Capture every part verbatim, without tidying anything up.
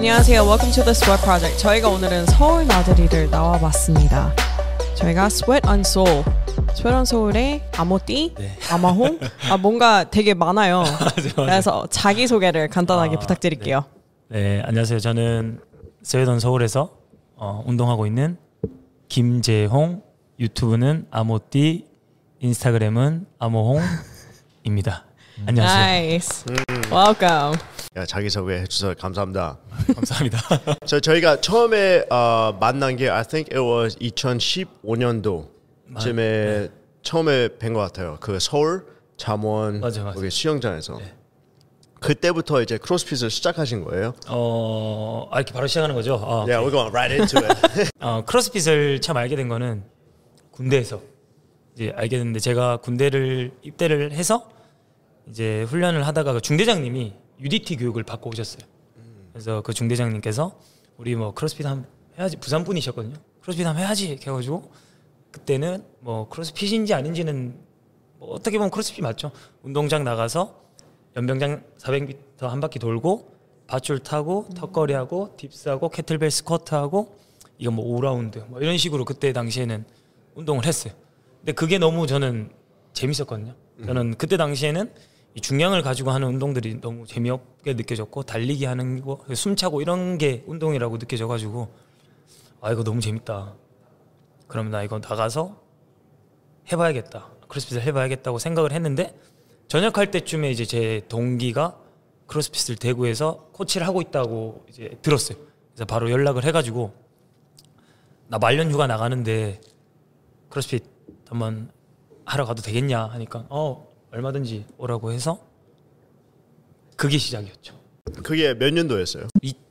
안녕하세요. Welcome to the Sweat Project. 저희가 오늘은 서울 나들이를 나와봤습니다. 저희가 Sweat on Soul, Sweat on Soul의 아모띠, 네. 아마홍, 아 뭔가 되게 많아요. 그래서 자기 소개를 간단하게 아, 부탁드릴게요. 네. 네, 안녕하세요. 저는 Sweat on Soul에서 어, 운동하고 있는 김재홍, 유튜브는 아모띠, 인스타그램은 아모홍입니다. 안녕하세요. Nice. 음. Welcome. 야, 자기소개 해주셔서 감사합니다. 감사합니다. 저 저희가 처음에 어, 만난 게 I think it was 이천십오 년도쯤에 네. 처음에 뵌 것 같아요. 그 서울 잠원 맞아, 맞아. 거기 수영장에서. 네. 그때부터 이제 크로스핏을 시작하신 거예요? 어, 아, 이렇게 바로 시작하는 거죠. 어, yeah, we're going right into it. 어, 크로스핏을 처음 알게 된 거는 군대에서 이제 알게 됐는데 제가 군대를 입대를 해서 이제 훈련을 하다가 그 중대장님이 유디티 교육을 받고 오셨어요. 그래서 그 중대장님께서 우리 뭐 크로스핏 한번 해야지, 부산 분이셨거든요. 크로스핏 한번 해야지 이렇게 해가지고 그때는 뭐 크로스핏인지 아닌지는 뭐 어떻게 보면 크로스핏 맞죠. 운동장 나가서 연병장 사백 미터 한 바퀴 돌고 밧줄 타고 턱걸이하고 딥스하고 캐틀벨 스쿼트하고 이거 뭐 오 라운드 뭐 이런 식으로 그때 당시에는 운동을 했어요. 근데 그게 너무 저는 재밌었거든요. 저는 그때 당시에는 이 중량을 가지고 하는 운동들이 너무 재미없게 느껴졌고 달리기 하는 거, 숨차고 이런 게 운동이라고 느껴져가지고 아 이거 너무 재밌다. 그러면 나 이거 나가서 해봐야겠다. 크로스핏을 해봐야겠다고 생각을 했는데 전역할 때쯤에 이제 제 동기가 크로스핏을 대구에서 코치를 하고 있다고 이제 들었어요. 그래서 바로 연락을 해가지고 나 말년 휴가 나가는데 크로스핏 한번 하러 가도 되겠냐 하니까 어 얼마든지 오라고 해서 그게 시작이었죠. 그게 몇 년도였어요?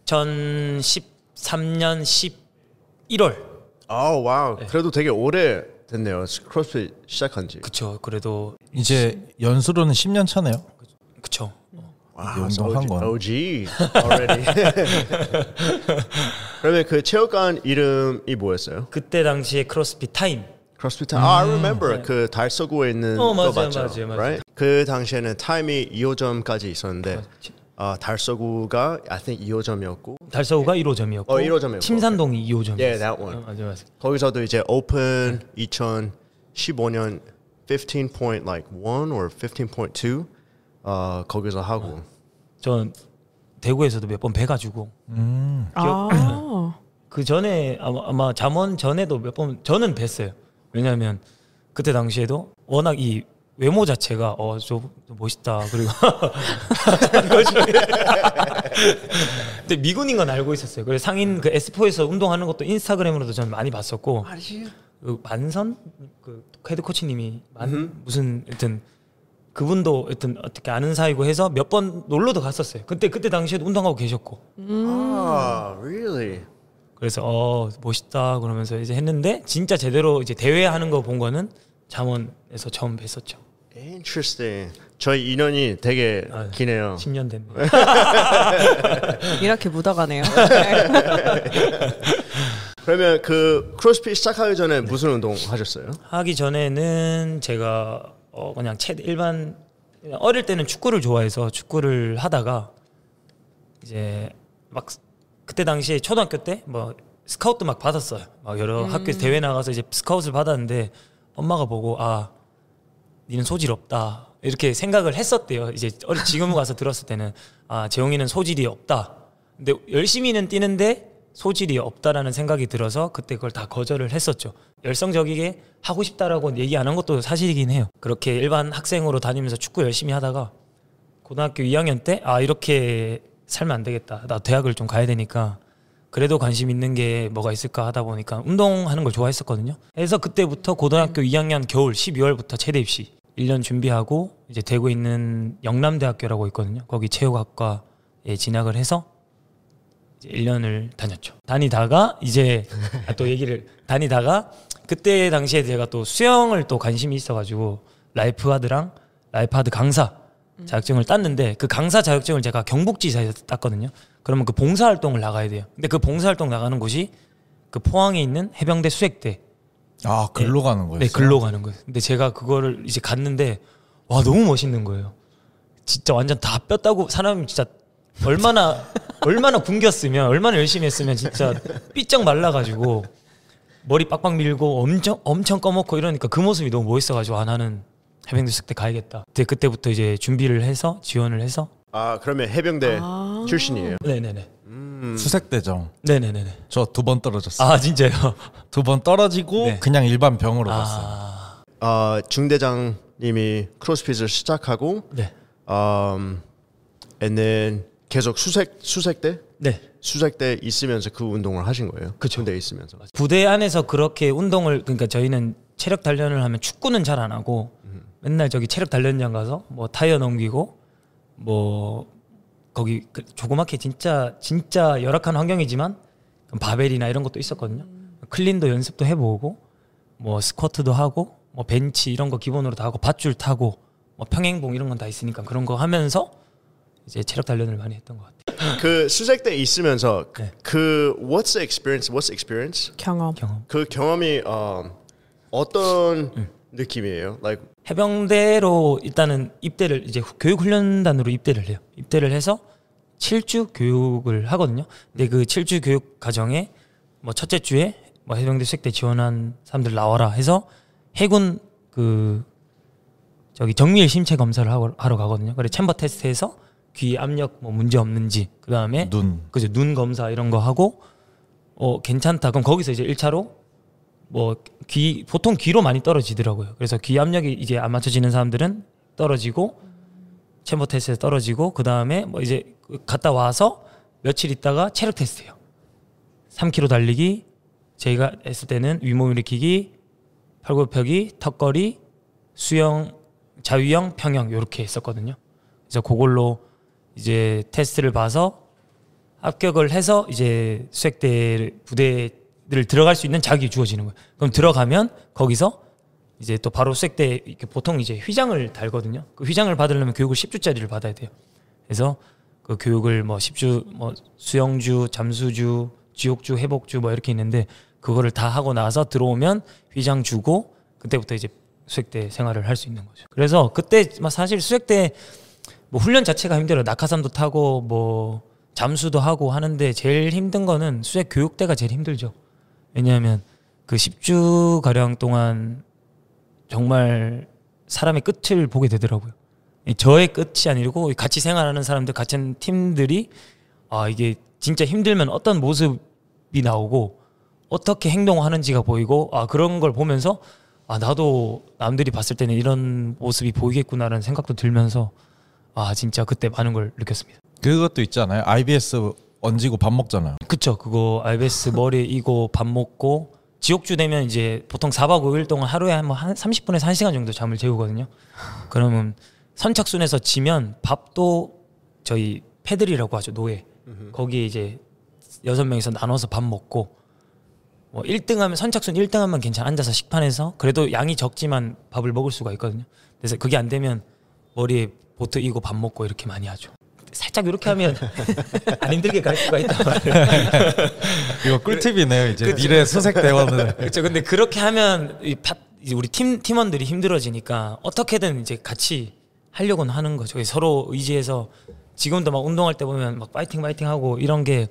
이천십삼 년 십일월. 아 와우. 네. 그래도 되게 오래 됐네요. 크로스핏 시작한지. 그쵸. 그래도 이제 연수로는 십 년 차네요. 그쵸. 와, 운동한 건 오지 already. 그러면 그 체육관 이름이 뭐였어요? 그때 당시에 크로스핏 타임. 크로스핏 타임. 아, I remember. 네. 그 달서구에 있는 어, 맞아요, 거 맞죠? 맞아요, 맞아요. Right? 그 당시에는 타임이 이 호점까지 있었는데 어, 달서구가 I think 이 호점이었고 달서구가 일 호점이었고 어, 일 호점이었고 침산동이 이 호점이었어요. Yeah, that one. 어, 맞아요, 맞아요. 거기서도 이제 오픈 네. 이천십오 년 fifteen point one or fifteen point two 어, 거기서 하고. 어. 전 대구에서도 몇 번 뵈가지고. 음. 기억, 아. 그 전에 아마, 아마 잠원 전에도 몇 번 저는 뵀어요. 왜냐하면 그때 당시에도 워낙 이 외모 자체가 어 좀 멋있다 그리고 근데 미군인 건 알고 있었어요. 그래서 상인 그 에스포에서 운동하는 것도 인스타그램으로도 저는 많이 봤었고 그 만선 그 헤드 코치님이 만 음. 무슨 하여튼 그분도 하여튼 어떻게 아는 사이고 해서 몇 번 놀러도 갔었어요. 그때 그때 당시에도 운동하고 계셨고. 음. 아, really? 그래서 어 멋있다 그러면서 이제 했는데 진짜 제대로 이제 대회 하는 거 본 거는 잠원에서 처음 뵀었죠. Interesting. 저희 인연이 되게 아, 기네요. 십 년 됐네. 이렇게 묻어가네요. 그러면 그 크로스핏 시작하기 전에 네. 무슨 운동 하셨어요? 하기 전에는 제가 어 그냥 체 일반 어릴 때는 축구를 좋아해서 축구를 하다가 이제 막 그때 당시에 초등학교 때 뭐 스카우트 막 받았어요. 막 여러 음. 학교에서 대회 나가서 이제 스카우트를 받았는데 엄마가 보고 아 니는 소질 없다 이렇게 생각을 했었대요. 이제 지금 가서 들었을 때는 아 재홍이는 소질이 없다. 근데 열심히는 뛰는데 소질이 없다라는 생각이 들어서 그때 그걸 다 거절을 했었죠. 열성적이게 하고 싶다라고 얘기 안 한 것도 사실이긴 해요. 그렇게 일반 학생으로 다니면서 축구 열심히 하다가 고등학교 이 학년 때 아 이렇게 살면 안 되겠다. 나 대학을 좀 가야 되니까 그래도 관심 있는 게 뭐가 있을까 하다 보니까 운동하는 걸 좋아했었거든요. 그래서 그때부터 고등학교 이 학년 겨울 십이월부터 체대 입시 일 년 준비하고 이제 대구에 있는 영남대학교라고 있거든요. 거기 체육학과에 진학을 해서 이제 일 년을 다녔죠. 다니다가 이제 또 얘기를 다니다가 그때 당시에 제가 또 수영을 또 관심이 있어가지고 라이프하드랑 라이프하드 강사 자격증을 땄는데 그 강사 자격증을 제가 경북지사에서 땄거든요. 그러면 그 봉사활동을 나가야 돼요. 근데 그 봉사활동 나가는 곳이 그 포항에 있는 해병대 수색대. 아, 글로 네. 가는 거예요? 네, 글로 가는 거예요. 근데 제가 그거를 이제 갔는데 와 너무 멋있는 거예요. 진짜 완전 다 뼈 따고 사람이 진짜 얼마나 얼마나 굶겼으면 얼마나 열심히 했으면 진짜 삐쩍 말라가지고 머리 빡빡 밀고 엄청 엄청 꺼먹고 이러니까 그 모습이 너무 멋있어가지고 아 나는 해병대 수색대 가야겠다. 그때 그때부터 이제 준비를 해서 지원을 해서. 아 그러면 해병대 아~ 출신이에요? 네네네. 음. 수색대죠. 네네네네. 저 두 번 떨어졌어요. 아 진짜요? 두 번 떨어지고 네. 그냥 일반 병으로 아~ 갔어요. 아 중대장님이 크로스핏을 시작하고, 네. um, and then 계속 수색 수색대? 네. 수색대 있으면서 그 운동을 하신 거예요? 그쵸. 군대에 있으면서. 부대 안에서 그렇게 운동을 그러니까 저희는 체력 단련을 하면 축구는 잘 안 하고 음. 맨날 저기 체력 단련장 가서 뭐 타이어 넘기고 뭐 거기 그 조그맣게 진짜 진짜 열악한 환경이지만 바벨이나 이런 것도 있었거든요. 음. 클린도 연습도 해보고 뭐 스쿼트도 하고 뭐 벤치 이런 거 기본으로 다 하고 밧줄 타고 뭐 평행봉 이런 건 다 있으니까 그런 거 하면서 이제 체력 단련을 많이 했던 것 같아요. 그 수색대 있으면서 네. 그 what's the experience? What's the experience? 경험. 경험. 그 경험이 어, 어떤 음. 느낌이에요? Like 해병대로 일단은 입대를 이제 교육 훈련단으로 입대를 해요. 입대를 해서 칠 주 교육을 하거든요. 근데 그 칠 주 교육 과정에 뭐 첫째 주에 뭐 해병대 수색대 지원한 사람들 나와라 해서 해군 그 저기 정밀 심체 검사를 하고, 하러 가거든요. 그래 챔버 테스트해서 귀 압력 뭐 문제 없는지 그 다음에 눈 그죠 눈 검사 이런 거 하고 어 괜찮다 그럼 거기서 이제 일 차로 뭐 귀 보통 귀로 많이 떨어지더라고요. 그래서 귀 압력이 이제 안 맞춰지는 사람들은 떨어지고 챔버 테스트에서 떨어지고 그 다음에 뭐 이제 갔다 와서 며칠 있다가 체력 테스트예요. 삼 킬로미터 달리기 저희가 했을 때는 윗몸 일으키기 팔굽혀펴기 턱걸이 수영 자유형 평영 이렇게 했었거든요. 그래서 그걸로 이제 테스트를 봐서 합격을 해서 이제 수색대 부대를 들어갈 수 있는 자격이 주어지는 거예요. 그럼 들어가면 거기서 이제 또 바로 수색대 이렇게 보통 이제 휘장을 달거든요. 그 휘장을 받으려면 교육을 십 주짜리를 받아야 돼요. 그래서 그 교육을 뭐 십 주 뭐 수영주, 잠수주, 지옥주, 회복주 뭐 이렇게 있는데 그거를 다 하고 나서 들어오면 휘장 주고 그때부터 이제 수색대 생활을 할 수 있는 거죠. 그래서 그때 사실 수색대 뭐 훈련 자체가 힘들어요. 낙하산도 타고 뭐 잠수도 하고 하는데 제일 힘든 거는 수색 교육대가 제일 힘들죠. 왜냐하면 그 십 주 가량 동안 정말 사람의 끝을 보게 되더라고요. 저의 끝이 아니고 같이 생활하는 사람들 같은 팀들이 아 이게 진짜 힘들면 어떤 모습이 나오고 어떻게 행동하는지가 보이고 아 그런 걸 보면서 아 나도 남들이 봤을 때는 이런 모습이 보이겠구나라는 생각도 들면서 아 진짜 그때 많은 걸 느꼈습니다. 그것도 있잖아요. 아이비에스 얹이고 밥 먹잖아요. 그쵸. 그거 아이비에스 머리에 이고 밥 먹고 지옥주 되면 이제 보통 사 박 오 일 동안 하루에 한 뭐 한 삼십 분에서 한 시간 정도 잠을 재우거든요. 그러면 선착순에서 지면 밥도 저희 패들이라고 하죠. 노예. 거기에 이제 여섯 명이서 나눠서 밥 먹고 뭐 일 등 하면 선착순 일 등 하면 괜찮아. 앉아서 식판에서 그래도 양이 적지만 밥을 먹을 수가 있거든요. 그래서 그게 안 되면 머리에 보트 이고 밥 먹고 이렇게 많이 하죠. 살짝 이렇게 하면 안 힘들게 갈 수가 있단 말이에요. 이거 꿀팁이네요. 이제 미래 수색 대원은. 그렇죠. 근데 그렇게 하면 이 파, 우리 팀 팀원들이 힘들어지니까 어떻게든 이제 같이 하려고는 하는 거죠. 서로 의지해서 지금도 막 운동할 때 보면 막 파이팅 파이팅 하고 이런 게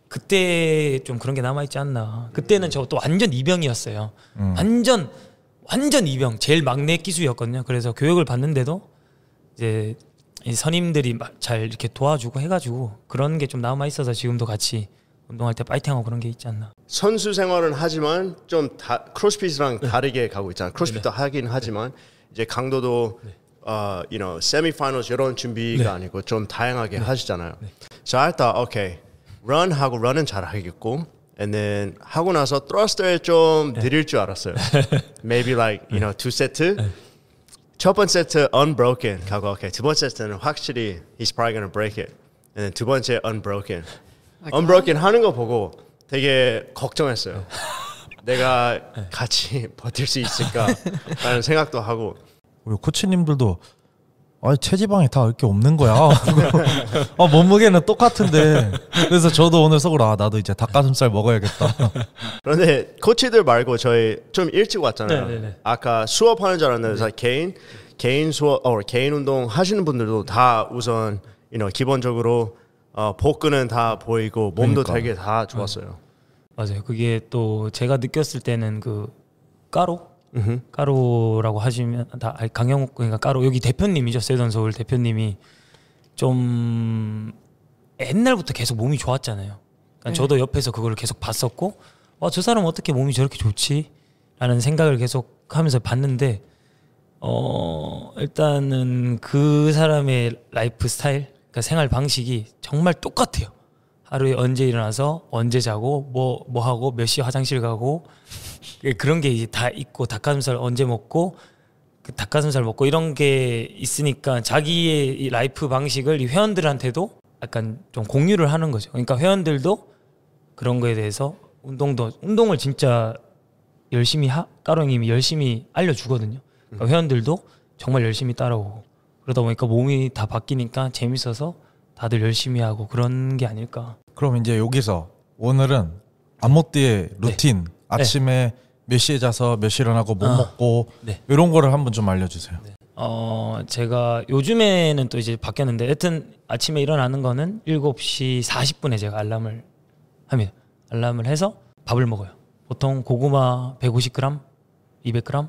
그때 좀 그런 게 남아 있지 않나. 그때는 저 또 완전 이병이었어요. 음. 완전 완전 이병. 제일 막내 기수였거든요. 그래서 교육을 받는데도 이제 선임들이 잘 이렇게 도와주고 해가지고 그런 게 좀 남아 있어서 지금도 같이 운동할 때 파이팅하고 그런 게 있지 않나. 선수 생활은 하지만 좀 다, 크로스핏이랑 네. 다르게 가고 있잖아. 크로스핏도 네. 하긴 하지만 네. 이제 강도도 네. 어, you know, 세미파이널 이런 준비가 네. 아니고 좀 다양하게 네. 하시잖아요. 네. So I thought, okay, run 하고 run은 잘 하겠고, and then 하고 나서 thruster에 좀 네. 느릴 줄 알았어요. Maybe like you know two 세트. 네. 첫 번째 세트 unbroken 가고 오케이 두 번째 세트는 확실히 he's probably gonna break it. and then 두 번째 unbroken. unbroken 하는 거 보고 되게 걱정했어요. 내가 같이 버틸 수 있을까라는 생각도 하고. 우리 코치님들도 아 체지방이 다 이렇게 없는 거야. 아 몸무게는 똑같은데. 그래서 저도 오늘 속으로 아 나도 이제 닭가슴살 먹어야겠다. 그런데 코치들 말고 저희 좀 일찍 왔잖아요. 네네네. 아까 수업하는 줄 알았는데 네. 개인 개인 수업, 어, 개인 운동 하시는 분들도 다 우선 you know, 기본적으로 어, 복근은 다 보이고 몸도 그러니까. 되게 다 좋았어요. 맞아요. 그게 또 제가 느꼈을 때는 그 까로 음흠. 까로라고 하시면 다 강영욱 그러니까 까로 여기 대표님이죠. 세던 서울 대표님이 좀 옛날부터 계속 몸이 좋았잖아요. 그러니까 네. 저도 옆에서 그걸 계속 봤었고 와, 저 사람 어떻게 몸이 저렇게 좋지? 라는 생각을 계속 하면서 봤는데 어 일단은 그 사람의 라이프 스타일 그러니까 생활 방식이 정말 똑같아요. 하루에 언제 일어나서 언제 자고 뭐 뭐 하고 몇 시에 화장실 가고 그런 게 이제 다 있고 닭가슴살 언제 먹고 그 닭가슴살 먹고 이런 게 있으니까 자기의 이 라이프 방식을 이 회원들한테도 약간 좀 공유를 하는 거죠. 그러니까 회원들도 그런 거에 대해서 운동도 운동을 진짜 열심히 하 까로님이 열심히 알려주거든요. 그러니까 회원들도 정말 열심히 따라오고 그러다 보니까 몸이 다 바뀌니까 재밌어서 다들 열심히 하고 그런 게 아닐까. 그럼 이제 여기서 오늘은 안모띠의 루틴 네. 아침에 몇 시에 자서 몇 시에 일어나고 뭐 아, 먹고 네. 이런 거를 한번 좀 알려주세요. 네. 어 제가 요즘에는 또 이제 바뀌었는데 하여튼 아침에 일어나는 거는 일곱 시 사십 분에 제가 알람을 합니다. 알람을 해서 밥을 먹어요. 보통 고구마 백오십 그램, 이백 그램,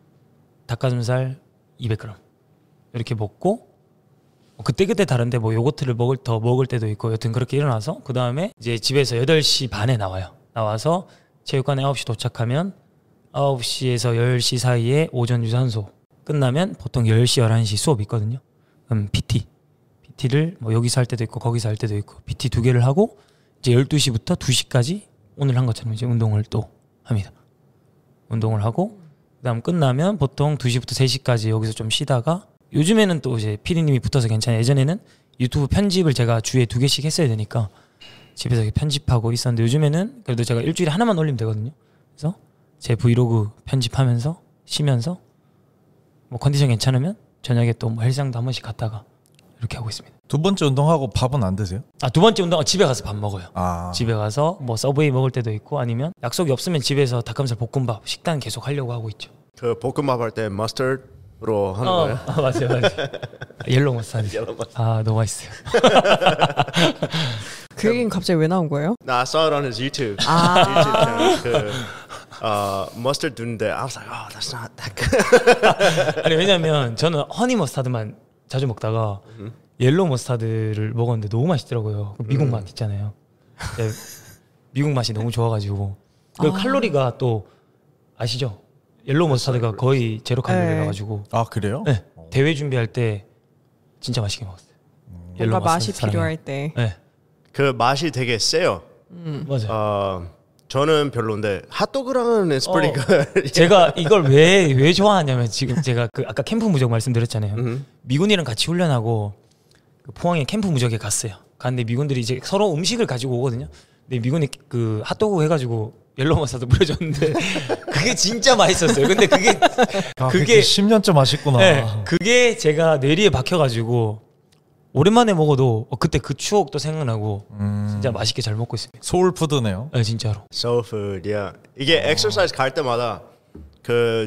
닭가슴살 이백 그램 이렇게 먹고 그때 그때 다른데 뭐 요거트를 먹을 더 먹을 때도 있고 여튼 그렇게 일어나서 그 다음에 이제 집에서 여덟 시 반에 나와요. 나와서 체육관에 아홉 시 도착하면 아홉 시에서 열 시 사이에 오전 유산소 끝나면 보통 열 시, 열한 시 수업 있거든요. 그럼 피티 피티를 뭐 여기서 할 때도 있고 거기서 할 때도 있고 피티 두 개를 하고 이제 열두 시부터 두 시까지 오늘 한 것처럼 이제 운동을 또 합니다. 운동을 하고 그다음 끝나면 보통 두 시부터 세 시까지 여기서 좀 쉬다가 요즘에는 또 이제 피디님이 붙어서 괜찮아요. 예전에는 유튜브 편집을 제가 주에 두 개씩 했어야 되니까 집에서 이렇게 편집하고 있었는데 요즘에는 그래도 제가 일주일에 하나만 올리면 되거든요. 그래서 제 브이로그 편집하면서 쉬면서 뭐 컨디션 괜찮으면 저녁에 또 뭐 헬스장도 한 번씩 갔다가 이렇게 하고 있습니다. 두 번째 운동하고 밥은 안 드세요? 아, 두 번째 운동은 집에 가서 밥 먹어요. 아. 집에 가서 뭐 서브웨이 먹을 때도 있고 아니면 약속이 없으면 집에서 닭가슴살 볶음밥 식단 계속 하려고 하고 있죠. 그 볶음밥 할 때 머스터드로 하는 어, 거예요? 아, 맞아요, 맞아요. 옐로우 머스타드. 아, 너무 맛있어요. 그 얘기는 갑자기 왜 나온 거예요? Nah, I saw it on his YouTube. 아. YouTube channel. 그 uh, mustard 두는데 I was like, oh, that's not that good. 아니 왜냐면 저는 허니 머스타드만 자주 먹다가 옐로우 머스타드를 먹었는데 너무 맛있더라고요. 그 미국 맛 있잖아요. 네, 미국 맛이 너무 좋아가지고 그 아. 칼로리가 또 아시죠? 옐로우 머스타드가 거의 제로 칼로리라 가지고 아 그래요? 네, 대회 준비할 때 진짜 맛있게 먹었어요. 뭔가 맛이 사랑해요. 필요할 때. 네, 그 맛이 되게 세요. 맞아요. 어, 저는 별로인데 핫도그랑은 it's pretty 어. good. 제가 이걸 왜 왜 좋아하냐면 지금 제가 그 아까 캠프 무적 말씀드렸잖아요. 음. 미군이랑 같이 훈련하고 그 포항에 캠프 무적에 갔어요. 갔는데 미군들이 이제 서로 음식을 가지고 오거든요. 근데 미군이 그 핫도그 해가지고 옐로우 머스타드 뿌려줬는데 그게 진짜 맛있었어요. 근데 그게 아, 그게 그게 십 년째 맛있구나. 네, 그게 제가 뇌리에 박혀가지고 오랜만에 먹어도 어, 그때 그 추억도 생각나고 음, 진짜 맛있게 잘 먹고 있습니다. 소울푸드네요. 네, 진짜로. Soul food, yeah. 이게 exercise 갈 때마다 그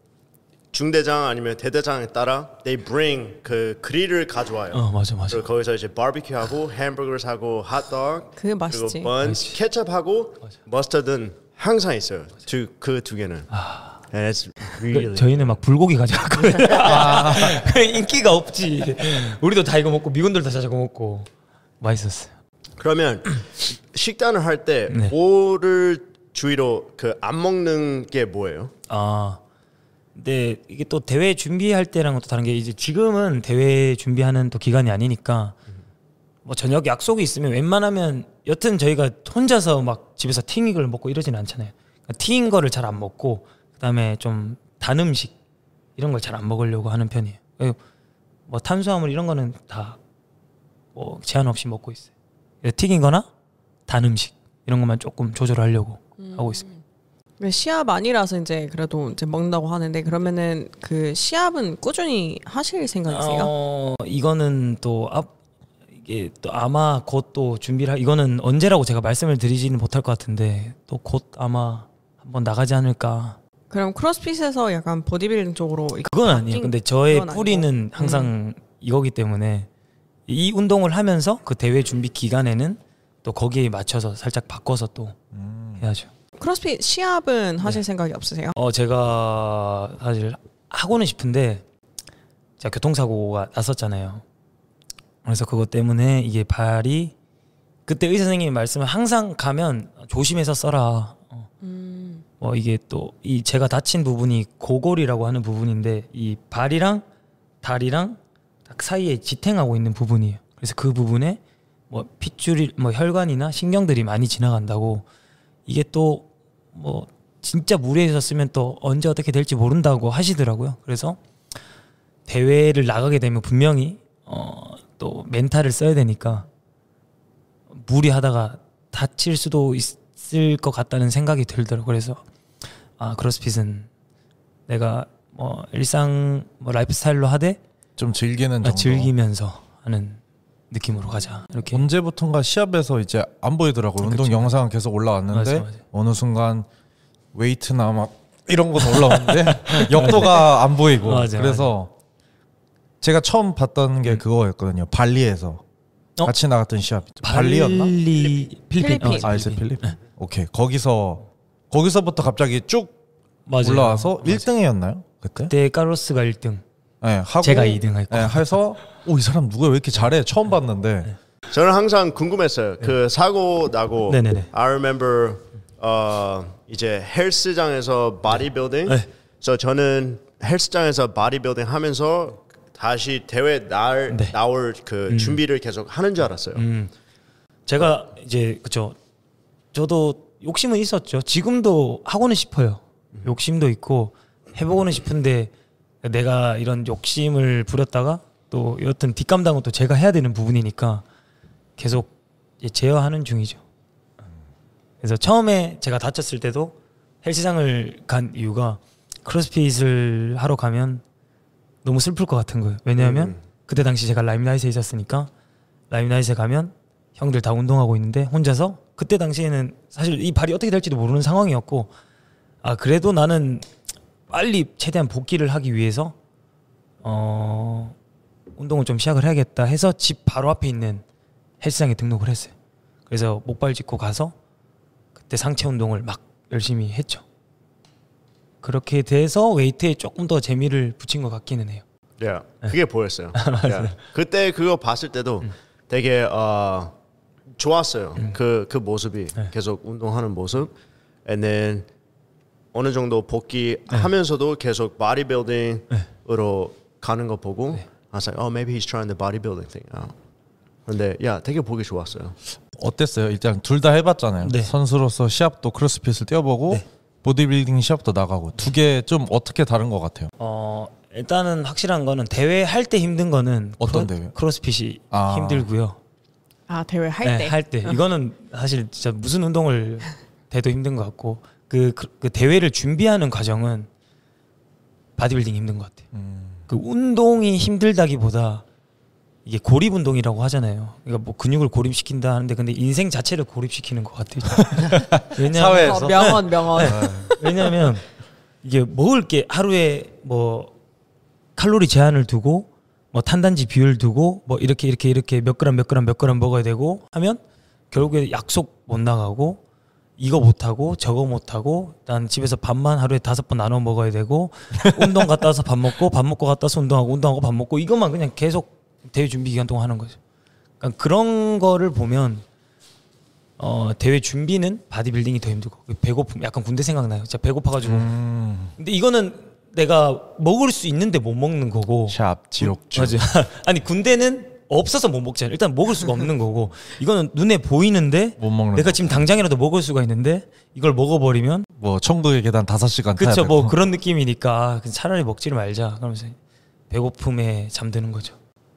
중대장 아니면 대대장에 따라 they bring 그 그릴을 가져와요. 어, 맞아, 맞아. 그리고 거기서 이제 바비큐하고 햄버거 하고 핫도그 그게 맛있지. 그리고 번, 케첩하고 머스터드는 항상 있어요. 그 두 개는. And it's really 그, 저희는 막 불고기 가져왔거든요. 아, 인기가 없지. 우리도 다 이거 먹고 미군들도 다 저거 먹고 맛있었어요. 그러면 식단을 할 때 네. 뭐를 주의로 그 안 먹는 게 뭐예요? 아, 근데 이게 또 대회 준비할 때랑은 또 다른 게 이제 지금은 대회 준비하는 또 기간이 아니니까 뭐 저녁 약속이 있으면 웬만하면 여튼 저희가 혼자서 막 집에서 튀긴 걸 먹고 이러지는 않잖아요. 그러니까 튀긴 거를 잘 안 먹고 그다음에 좀 단 음식 이런 걸 잘 안 먹으려고 하는 편이에요. 뭐 탄수화물 이런 거는 다 뭐 제한 없이 먹고 있어요. 튀긴 거나 단 음식 이런 것만 조금 조절하려고 음. 하고 있습니다. 시합 아니라서 이제 그래도 이제 먹는다고 하는데 그러면은 그 시합은 꾸준히 하실 생각이세요? 어, 이거는 또 앞 이게 또 아마 곧 또 준비를 하, 이거는 언제라고 제가 말씀을 드리지는 못할 것 같은데 또 곧 아마 한번 나가지 않을까. 그럼 크로스핏에서 약간 보디빌딩 쪽으로 그건 아니에요. 근데 저의 그건 아니고. 뿌리는 항상 이거기 때문에 이 운동을 하면서 그 대회 준비 기간에는 또 거기에 맞춰서 살짝 바꿔서 또 음. 해야죠. 크로스핏 시합은 하실 네. 생각이 없으세요? 어 제가 사실 하고는 싶은데 제가 교통사고가 났었잖아요. 그래서 그것 때문에 이게 발이 그때 의사 선생님이 말씀을 항상 가면 조심해서 써라. 어. 음. 뭐 이게 또 이 제가 다친 부분이 고골이라고 하는 부분인데 이 발이랑 다리랑 딱 사이에 지탱하고 있는 부분이에요. 그래서 그 부분에 뭐 핏줄이 뭐 혈관이나 신경들이 많이 지나간다고 이게 또 뭐 진짜 무리해서 쓰면 또 언제 어떻게 될지 모른다고 하시더라고요. 그래서 대회를 나가게 되면 분명히 어 또 멘탈을 써야 되니까 무리하다가 다칠 수도 있을 것 같다는 생각이 들더라고요. 그래서 아 크로스핏은 내가 뭐 일상 뭐 라이프 스타일로 하되 좀 즐기는 정도. 아, 즐기면서 하는 느낌으로 가자. 이렇게 언제부턴가 시합에서 이제 안 보이더라고요. 운동 영상은 계속 올라왔는데 맞아, 맞아. 어느 순간 웨이트나 막 이런 건 올라오는데 역도가 안 보이고 맞아, 그래서 맞아. 제가 처음 봤던 게 그거였거든요. 발리에서 어? 같이 나갔던 시합 발리였나? 발리 필리핀. 필리핀. 아, 이제 필리핀. 네. 오케이. 거기서 거기서부터 갑자기 쭉 맞아요. 올라와서 맞아요. 일 등이었나요? 그때? 그때 카로스가 일 등. 네, 하고 제가 이 등 했고. 네, 해서 오, 이 사람 누가 왜 이렇게 잘해? 처음 봤는데. 네. 저는 항상 궁금했어요. 네. 그 사고 나고 네네네. I remember 어 이제 헬스장에서 바디빌딩. 네. 그래서 저는 헬스장에서 바디빌딩 하면서 다시 대회 날 네. 나올 그 음. 준비를 계속 하는 줄 알았어요. 음. 제가 이제 그쵸. 저도 욕심은 있었죠. 지금도 하고는 싶어요. 음. 욕심도 있고 해보고는 싶은데 내가 이런 욕심을 부렸다가 또 여튼 뒷감당은 또 제가 해야 되는 부분이니까 계속 제어하는 중이죠. 그래서 처음에 제가 다쳤을 때도 헬스장을 간 이유가 크로스핏을 하러 가면 너무 슬플 것 같은 거예요. 왜냐하면 음. 그때 당시 제가 라임나잇에 있었으니까 라임나잇에 가면 형들 다 운동하고 있는데 혼자서 그때 당시에는 사실 이 발이 어떻게 될지도 모르는 상황이었고 아 그래도 나는 빨리 최대한 복귀를 하기 위해서 어 운동을 좀 시작을 해야겠다 해서 집 바로 앞에 있는 헬스장에 등록을 했어요. 그래서 목발 짚고 가서 그때 상체 운동을 막 열심히 했죠. 그렇게 돼서 웨이트에 조금 더 재미를 붙인 것 같기는 해요. 예, yeah, 그게 보였어요. yeah. 그때 그거 봤을 때도 음. 되게 어, 좋았어요. 음. 그, 그 모습이 네. 계속 운동하는 모습. And then 어느 정도 복귀하면서도 네. 계속 bodybuilding으로 네. 가는 거 보고 네. I was like, oh, maybe he's trying the bodybuilding thing out. 근데 야, 되게 보기 좋았어요. 어땠어요? 일단 둘 다 해봤잖아요. 네. 선수로서 시합도 크로스핏을 뛰어보고 네. 보디빌딩 시합도 나가고 두 개 좀 어떻게 다른 것 같아요? 어 일단은 확실한 거는 대회 할 때 힘든 거는 어떤 크로, 대회? 크로스핏이 아. 힘들고요. 아 대회 할 네, 때? 할 때 이거는 사실 진짜 무슨 운동을 해도 힘든 것 같고 그, 그, 그 대회를 준비하는 과정은 바디빌딩이 힘든 것 같아요. 음. 그 운동이 힘들다기보다 이게 고립 운동이라고 하잖아요. 그러니까 뭐 근육을 고립시킨다 하는데 근데 인생 자체를 고립시키는 것 같아요. 왜냐하면 어, 명언 명언. 네. 왜냐하면 이게 먹을 게 하루에 뭐 칼로리 제한을 두고 뭐 탄단지 비율 두고 뭐 이렇게 이렇게 이렇게 몇 그램 몇 그램 몇 그램 먹어야 되고 하면 결국에 약속 못 나가고 이거 못하고 저거 못하고 난 집에서 밥만 하루에 다섯 번 나눠 먹어야 되고 운동 갔다 와서 밥 먹고 밥 먹고 갔다 와서 운동하고 운동하고 밥 먹고 이것만 그냥 계속 대회 준비 기간 동안 하는 거죠. 그러니까 그런 거를 보면 어, 대회 준비는 바디빌딩이 더 힘들고 배고픔 약간 군대 생각나요. 진짜 배고파가지고. 음. 근데 이거는 내가 먹을 수 있는데 못 먹는 거고. 샵 지옥주. 맞아. 아니 군대는 없어서 못 먹잖아요. 일단 먹을 수가 없는 거고 이거는 눈에 보이는데 못 먹는 내가 거. 지금 당장이라도 먹을 수가 있는데 이걸 먹어버리면 뭐 천국의 계단 다섯 시간 타야 그쵸 되고. 뭐 그런 느낌이니까 차라리 먹지를 말자 그러면서 배고픔에 잠드는 거죠.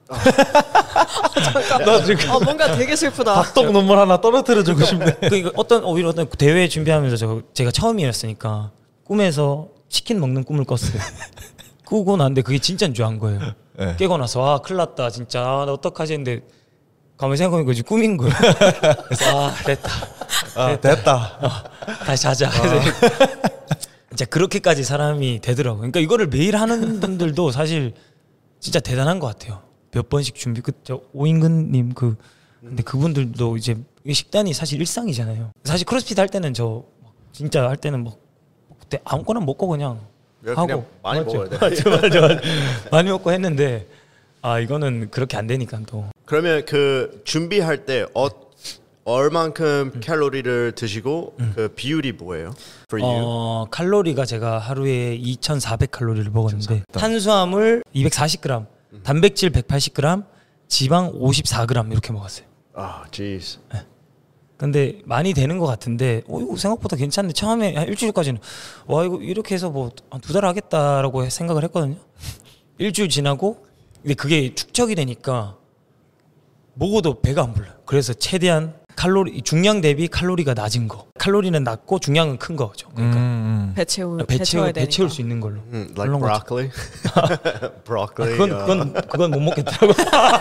잠깐. 나 지금 어, 뭔가 되게 슬프다. 밥떡 눈물 하나 떨어뜨려주고 싶네. 그러니까 어떤 오히려 어떤 대회 준비하면서 저 제가 처음이었으니까 꿈에서 치킨 먹는 꿈을 꿨어요. 꾸고 났는데 그게 진짜인 줄 안 거예요. 네. 깨고 나서 아 큰일 났다 진짜 아, 나 어떡하지 했는데 가만히 생각해보니까 지금 꿈인 거예요. 그래서 아 됐다. 아, 됐다. 됐다. 어, 다시 자자. 아. 진짜 그렇게까지 사람이 되더라고요. 그러니까 이거를 매일 하는 분들도 사실 진짜 대단한 것 같아요. 몇 번씩 준비 그저 오인근님 그 근데 그분들도 이제 식단이 사실 일상이잖아요. 사실 크로스핏 할 때는 저 진짜 할 때는 뭐 그때 아무거나 먹고 그냥 하고 그냥 많이 맞죠? 먹어야 돼. 맞죠, 맞죠, 맞죠. 많이 먹고 했는데 아 이거는 그렇게 안 되니까 또. 그러면 그 준비할 때 어, 얼만큼 음. 칼로리를 드시고 음. 그 비율이 뭐예요? For you? 어, 칼로리가 제가 하루에 이천사백 칼로리를 먹었는데 탄수화물 이백사십 그램, 음. 단백질 백팔십 그램, 지방 오십사 그램 이렇게 먹었어요. 아, jeez. 네. 근데 많이 되는 것 같은데 어, 이거 생각보다 괜찮네. 처음에 한 일주일까지는 와 이거 이렇게 해서 뭐 두 달 하겠다라고 생각을 했거든요. 일주일 지나고 근데 그게 축적이 되니까 먹어도 배가 안 불러요. 그래서 최대한 칼로리 중량 대비 칼로리가 낮은 거. 칼로리는 낮고 중량은 큰 거죠. 그러니까 음. 배 채우 배 채워 배 채울 수 있는 걸로. 음, like broccoli. broccoli. 아, 그건 그건 그건 못 먹겠더라고.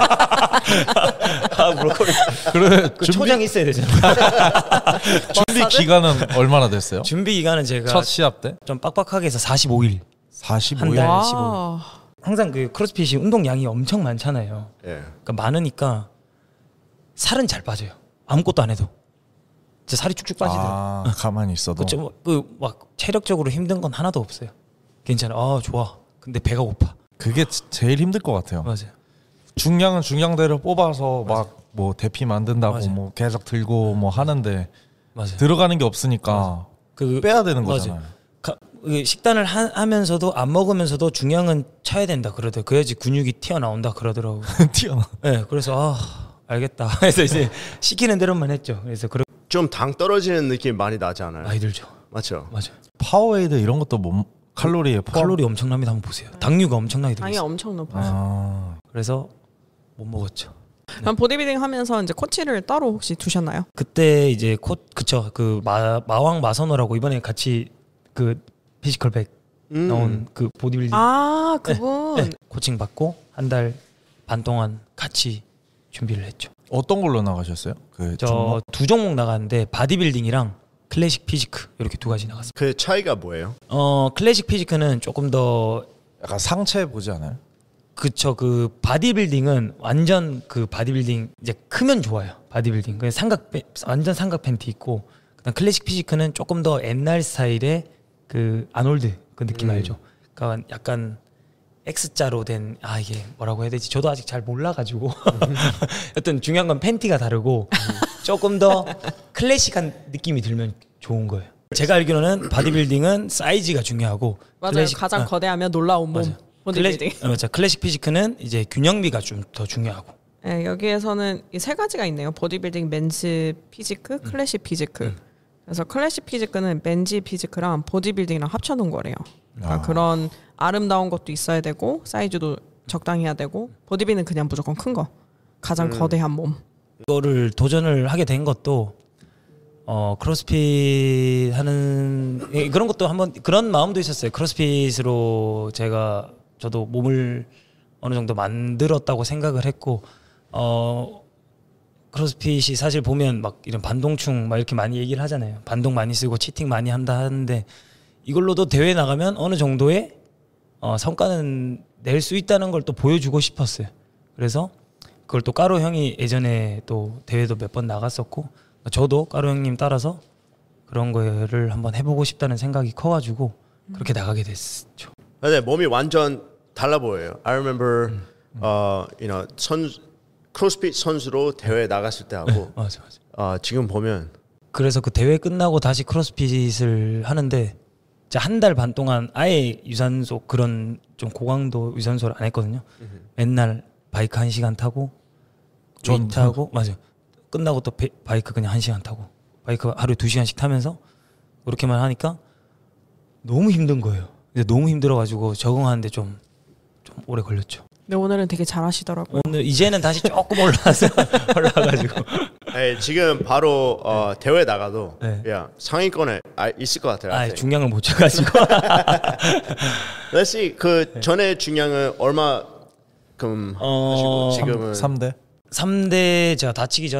아 브로콜리. 그래 그 준비... 초장 있어야 되잖아. 준비 기간은 얼마나 됐어요? 준비 기간은 제가 첫 시합 때 좀 빡빡하게 해서 사십오 일. 사십오 일. 한 달 십오 일. 항상 그 크로스핏이 운동량이 엄청 많잖아요. 예. 그러니까 많으니까 살은 잘 빠져요. 아무것도 안 해도. 진짜 살이 쭉쭉 빠지더라고요. 아, 가만히 있어도. 그쵸, 그 막 체력적으로 힘든 건 하나도 없어요. 괜찮아. 아 좋아. 근데 배가 고파. 그게 제일 힘들 것 같아요. 맞아요. 중량은 중량대로 뽑아서 막 뭐 대피 만든다고 맞아요. 뭐 계속 들고 뭐 하는데 맞아요. 들어가는 게 없으니까 그 빼야 되는 거잖아요. 가, 식단을 하, 하면서도 안 먹으면서도 중량은 차야 된다 그러더라고요. 그래야지 근육이 튀어나온다 그러더라고요. 튀어나. 네, 그래서 아 알겠다. 그래서 이제 시키는 대로만 했죠. 그래서 그런 좀 당 떨어지는 느낌 많이 나지 않아요? 많이 들죠. 맞죠? 맞아요. 파워에이드 이런 것도 뭐 칼로리에 포함? 칼로리 엄청납니다. 한번 보세요. 당류가 엄청나게 당이 들어있어요. 엄청 높아요. 아. 그래서 못 먹었죠. 그럼 보디빌딩 하면서 이제 코치를 따로 혹시 두셨나요? 그때 이제 코 그쵸 그 마, 마왕 마선호라고 이번에 같이 그 피지컬백 음. 나온 그 보디빌딩 아 그분. 네, 네. 코칭 받고 한 달 반 동안 같이 준비를 했죠. 어떤 걸로 나가셨어요? 그 저 두 종목 나갔는데 바디빌딩이랑 클래식 피지크 이렇게 두 가지 나갔어요. 그 차이가 뭐예요? 어 클래식 피지크는 조금 더 약간 상체 보지 않아요? 그쵸 그 바디빌딩은 완전 그 바디빌딩 이제 크면 좋아요. 바디빌딩 그 삼각 완전 삼각 팬티 있고 그다음 클래식 피지크는 조금 더 옛날 스타일의 그 아놀드 그 느낌 음. 알죠? 그러니까 약간 X자로 된 아 이게 뭐라고 해야 되지? 저도 아직 잘 몰라가지고 어떤 중요한 건 팬티가 다르고 조금 더 클래식한 느낌이 들면 좋은 거예요. 제가 알기로는 바디빌딩은 사이즈가 중요하고 맞아요. 클래식, 가장 아, 거대하면 놀라운 몸. 맞아요. 보디빌딩. 클래식, 어, 맞아. 클래식 피지크는 이제 균형비가 좀 더 중요하고. 네, 여기에서는 이 세 가지가 있네요. 보디빌딩, 맨즈 피지크, 클래식 피지크. 음. 그래서 클래식 피지크는 맨즈 피지크랑 보디빌딩이랑 합쳐놓은 거래요. 그러니까 아. 그런 아름다운 것도 있어야 되고 사이즈도 적당히 해야 되고 보디빌딩은 그냥 무조건 큰 거. 가장 음. 거대한 몸. 이거를 도전을 하게 된 것도 어 크로스핏 하는 예, 그런 것도 한번 그런 마음도 있었어요. 크로스핏으로 제가 저도 몸을 어느 정도 만들었다고 생각을 했고 어 크로스핏이 사실 보면 막 이런 반동충 막 이렇게 많이 얘기를 하잖아요. 반동 많이 쓰고 치팅 많이 한다 하는데 이걸로도 대회 나가면 어느 정도의 어 성과는 낼 수 있다는 걸 또 보여주고 싶었어요. 그래서 그걸 또 까로 형이 예전에 또 대회도 몇 번 나갔었고 저도 까로 형님 따라서 그런 거를 한번 해보고 싶다는 생각이 커가지고 그렇게 나가게 됐죠. 근데 몸이 완전 달라 보여요. I remember, 음, 음. uh, you know, 선 크로스핏 선수로 대회 나갔을 때 하고, 네, 맞아, 맞아. uh, 지금 보면 그래서 그 대회 끝나고 다시 크로스핏을 하는데 한 달 반 동안 아예 유산소 그런 좀 고강도 유산소를 안 했거든요. 음흠. 맨날 바이크 한 시간 타고 전 타고 맞아요. 끝나고 또 배, 바이크 그냥 한 시간 타고 바이크 하루에 두 시간씩 타면서 그렇게만 하니까 너무 힘든 거예요. 이제 너무 힘들어가지고 적응하는데 좀, 좀 오래 걸렸죠. 근데 오늘은 되게 잘하시더라고요. 오늘 이제는 다시 조금 올라와서 올라가지고. 네, 지금 바로 어, 네. 대회 나가도 네. 그냥 상위권에 아, 있을 것 같아요. 아, 중량을 못 쳐가지고. Let's see. 그 네. 전에 중량은 얼마큼 어, 하시고 지금은 삼 대 삼 대 제가 다치기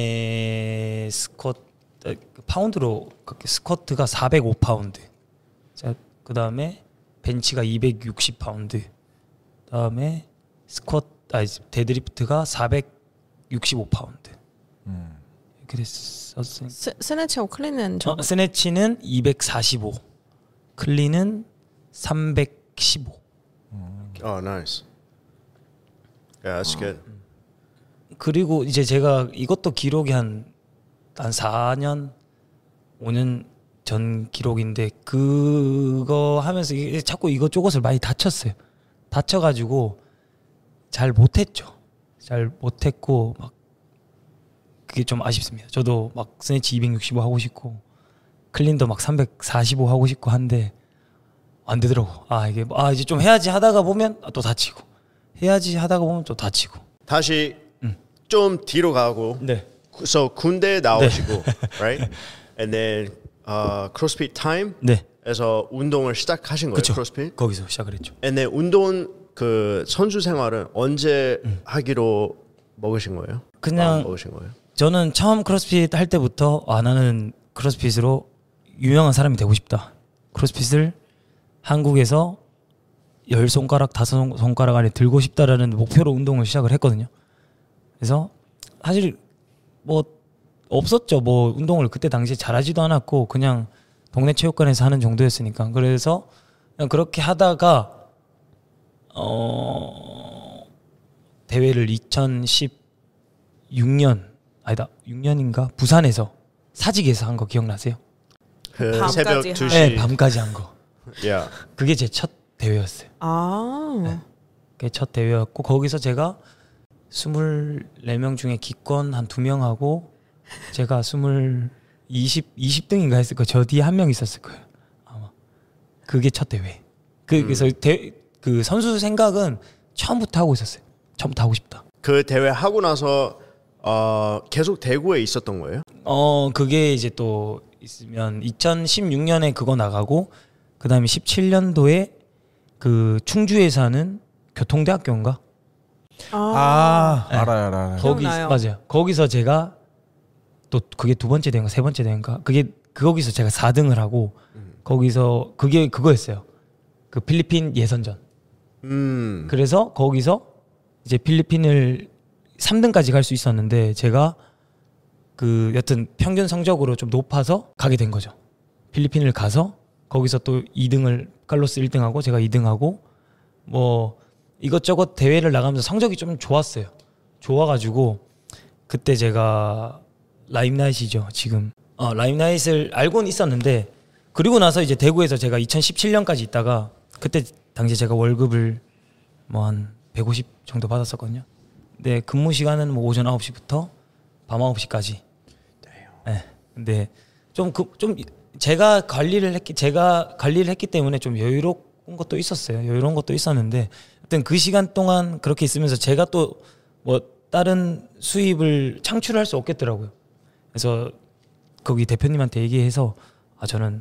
전에 스쿼트 파운드로 스쿼트가 사백오 파운드. 자, 그다음에 벤치가 이백육십 파운드. 그다음에 스쿼트 아 데드리프트가 사백육십오 파운드. 음. 그랬었으니까. 스, 스네치하고 클린은 저 어, 스네치는 이백사십오, 클린은 삼백십오. 음. Oh, nice. Yeah, that's good. 그리고 이제 제가 이것도 기록이 한 한 사 년, 오 년 전 기록인데 그거 하면서 자꾸 이것저것을 많이 다쳤어요. 다쳐가지고 잘 못했죠. 잘 못했고 막 그게 좀 아쉽습니다. 저도 막 스네치 이백육십오 하고 싶고 클린도 막 삼백사십오 하고 싶고 한데 안 되더라고. 아 이게 아 이제 좀 해야지 하다가 보면 또 다치고 해야지 하다가 보면 또 다치고. 다시 음. 좀 뒤로 가고. 네. So 군대 나오시고, 네. right? And then uh, CrossFit Time. 네. 에서 운동을 시작하신 거예요. 그쵸. 크로스핏. 거기서 시작을 했죠. And then 운동 그 선수 생활은 언제 음. 하기로 먹으신 거예요? 그냥 먹으신 거예요? 저는 처음 크로스핏 할 때부터 아 나는 크로스핏으로 유명한 사람이 되고 싶다. 크로스핏을 한국에서 열 손가락 다섯 손가락 안에 들고 싶다라는 목표로 운동을 시작을 했거든요. 그래서 사실 뭐 없었죠. 뭐 운동을 그때 당시에 잘하지도 않았고 그냥 동네 체육관에서 하는 정도였으니까. 그래서 그냥 그렇게 하다가 어 대회를 이천십육 년 아니다 육 년인가 부산에서 사직에서 한 거 기억나세요? 그 새벽 두 시. 네, 밤까지 한 거. yeah. 그게 제 첫 대회였어요. 아. 네. 그게 첫 대회였고 거기서 제가 스물네 명 중에 기권 한 두 명 하고 제가 스물 이십 이십 등인가 했을 거예요. 저 뒤에 한 명 있었을 거예요. 아마. 그게 첫 대회. 그, 음. 그래서 대, 그 선수 생각은 처음부터 하고 있었어요. 처음부터 하고 싶다. 그 대회 하고 나서 어, 계속 대구에 있었던 거예요? 어 그게 이제 또 있으면 이천십육 년에 그거 나가고 그 다음에 십칠 년도에 그 충주에 사는 교통대학교인가? 아, 아 네. 알아요, 알아요. 거기 맞아요. 거기서 제가 또 그게 두 번째 대회인가 세 번째 대회인가? 그게 거기서 제가 사 등을 하고 음. 거기서 그게 그거였어요. 그 필리핀 예선전. 음. 그래서 거기서 이제 필리핀을 삼 등까지 갈 수 있었는데 제가 그 여튼 평균 성적으로 좀 높아서 가게 된 거죠. 필리핀을 가서 거기서 또 이 등을 칼로스 일 등하고 제가 이 등하고 뭐 이것저것 대회를 나가면서 성적이 좀 좋았어요. 좋아가지고 그때 제가 라임나잇이죠 지금. 어, 라임나잇을 알고는 있었는데 그리고 나서 이제 대구에서 제가 이천십칠 년까지 있다가 그때 당시에 제가 월급을 뭐 한 백오십 정도 받았었거든요. 근데 근무 시간은 뭐 오전 아홉 시부터 밤 아홉 시까지. 네. 근데 좀 그 좀 제가 관리를 했기 제가 관리를 했기 때문에 좀 여유로운 것도 있었어요. 여유로운 것도 있었는데 하여튼 그 시간 동안 그렇게 있으면서 제가 또 뭐 다른 수입을 창출할 수 없겠더라고요. 그래서 거기 대표님한테 얘기해서 아 저는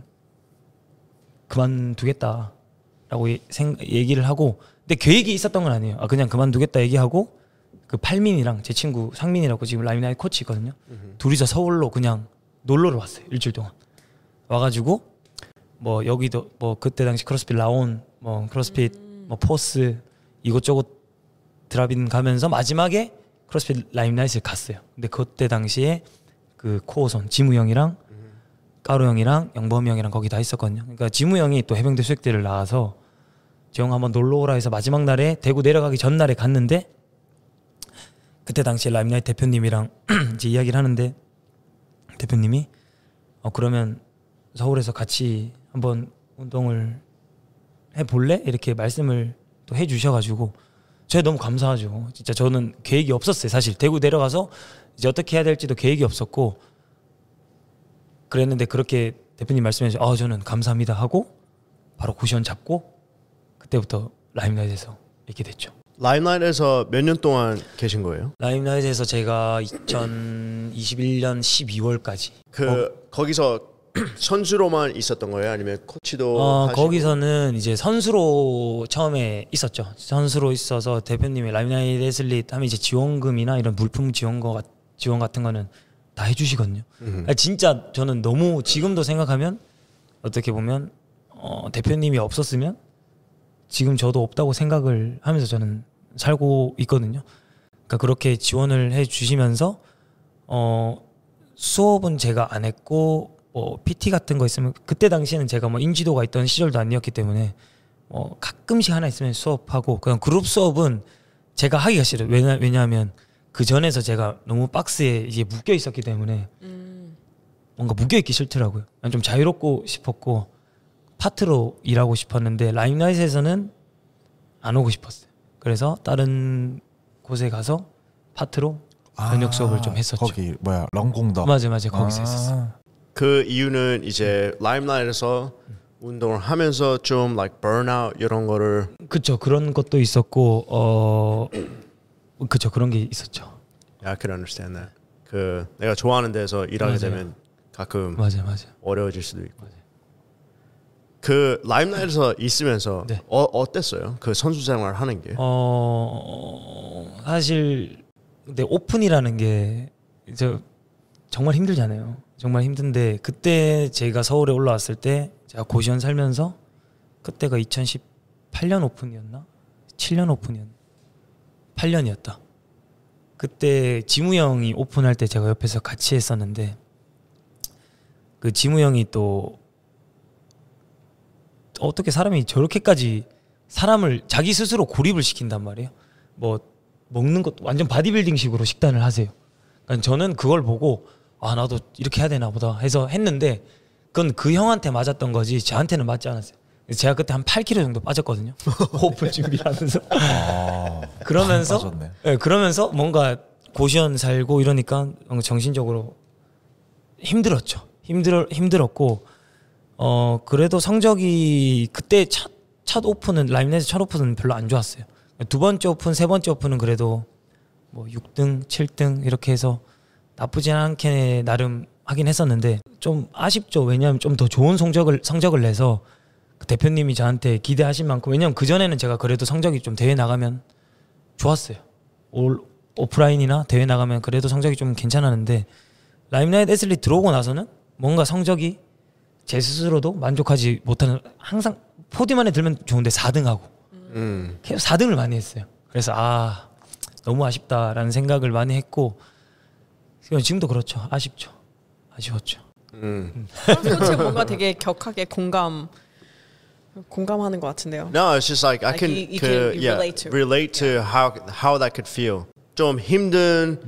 그만두겠다라고 생, 얘기를 하고 근데 계획이 있었던 건 아니에요. 아 그냥 그만두겠다 얘기하고 그 팔민이랑 제 친구 상민이라고 지금 라임나잇 코치거든요. 으흠. 둘이서 서울로 그냥 놀러를 왔어요. 일주일 동안 와가지고 뭐 여기도 뭐 그때 당시 크로스핏 라온 뭐 크로스핏 음. 뭐 포스 이것저것 드랍인 가면서 마지막에 크로스핏 라임나잇을 갔어요. 근데 그때 당시에 그 코어손 지무 형이랑 음. 까로 형이랑 영범이 형이랑 거기 다 있었거든요. 그러니까 지무 형이 또 해병대 수색대를 나와서 저 형 한번 놀러 오라 해서 마지막 날에 대구 내려가기 전날에 갔는데 그때 당시에 라임나잇 대표님이랑 이제 이야기를 하는데 대표님이 어 그러면 서울에서 같이 한번 운동을 해볼래? 이렇게 말씀을 또 해주셔가지고 제가 너무 감사하죠. 진짜 저는 계획이 없었어요. 사실 대구 내려가서 이제 어떻게 해야 될지도 계획이 없었고 그랬는데 그렇게 대표님 말씀해 주셔서 아 저는 감사합니다 하고 바로 고시원 잡고 그때부터 라임나잇에서 있게 됐죠. 라임나잇에서 몇 년 동안 계신 거예요? 라임나잇에서 제가 이천이십일 년 십이월까지 그 어? 거기서 선수로만 있었던 거예요? 아니면 코치도 어, 하시고? 거기서는 이제 선수로 처음에 있었죠. 선수로 있어서 대표님이 라임나잇 애슬릿 하면 이제 지원금이나 이런 물품 지원 거 지원 같은 거는 다 해주시거든요. 그러니까 진짜 저는 너무 지금도 생각하면 어떻게 보면 어, 대표님이 없었으면 지금 저도 없다고 생각을 하면서 저는 살고 있거든요. 그러니까 그렇게 지원을 해주시면서 어, 수업은 제가 안 했고 뭐 피티 같은 거 있으면 그때 당시에는 제가 뭐 인지도가 있던 시절도 아니었기 때문에 뭐 가끔씩 하나 있으면 수업하고 그냥 그룹 수업은 제가 하기가 싫어요. 왜냐, 왜냐하면 그 전에서 제가 너무 박스에 이제 묶여 있었기 때문에 음. 뭔가 묶여 있기 싫더라고요. 좀 자유롭고 싶었고 파트로 일하고 싶었는데 라임라이트에서는 안 오고 싶었어요. 그래서 다른 곳에 가서 파트로 저녁 아, 수업을 좀 했었죠. 거기 뭐야 런공더. 맞아 맞아 거기서 아. 했었어. 그 이유는 이제 라임라이트에서 운동을 하면서 좀 like burnout 이런 거를 그쵸 그런 것도 있었고 어 그쵸 그런 게 있었죠. Yeah, I can understand that. 그 내가 좋아하는 데서 일하게 맞아요. 되면 가끔 맞아 맞아 어려워질 수도 있고. 맞아. 그 라임라이트에서 있으면서 네. 어 어땠어요? 그 선수 생활 하는 게? 어 사실 근데 오픈이라는 게 저 정말 힘들잖아요. 정말 힘든데 그때 제가 서울에 올라왔을 때 제가 고시원 살면서 그때가 이천십팔 년 오픈이었나? 칠 년 오픈이었나? 팔 년이었다. 그때 지무 형이 오픈할 때 제가 옆에서 같이 했었는데 그 지무 형이 또 어떻게 사람이 저렇게까지 사람을 자기 스스로 고립을 시킨단 말이에요. 뭐 먹는 것도 완전 바디빌딩식으로 식단을 하세요. 그러니까 저는 그걸 보고 아 나도 이렇게 해야 되나 보다 해서 했는데 그건 그 형한테 맞았던 거지 저한테는 맞지 않았어요. 제가 그때 한 팔 킬로그램 정도 빠졌거든요. 오픈 준비하면서. 아, 그러면서 네, 그러면서 뭔가 고시원 살고 이러니까 정신적으로 힘들었죠. 힘들 힘들었고 어 그래도 성적이 그때 첫, 첫 오픈은 라임라이트 첫 오픈은 별로 안 좋았어요. 두 번째 오픈, 세 번째 오픈은 그래도 뭐 육 등, 칠 등 이렇게 해서 나쁘지 않게 나름 하긴 했었는데 좀 아쉽죠. 왜냐하면 좀 더 좋은 성적을 성적을 내서 그 대표님이 저한테 기대하신 만큼 왜냐면 그 전에는 제가 그래도 성적이 좀 대회 나가면 좋았어요. 올 오프라인이나 대회 나가면 그래도 성적이 좀 괜찮았는데 라임라이트 애슬릿 들어오고 나서는 뭔가 성적이 제 스스로도 만족하지 못하는 항상 포디움 안에 들면 좋은데 사 등하고 음. 계속 사 등을 많이 했어요. 그래서 아 너무 아쉽다라는 생각을 많이 했고 지금도 그렇죠. 아쉽죠. 아쉬웠죠. 음. 그렇지 뭔가 되게 격하게 공감 공감하는 것 같은데요. No, it's just like I like can, you, you 그, can you yeah, relate to relate to yeah. how how that could feel. 좀 힘든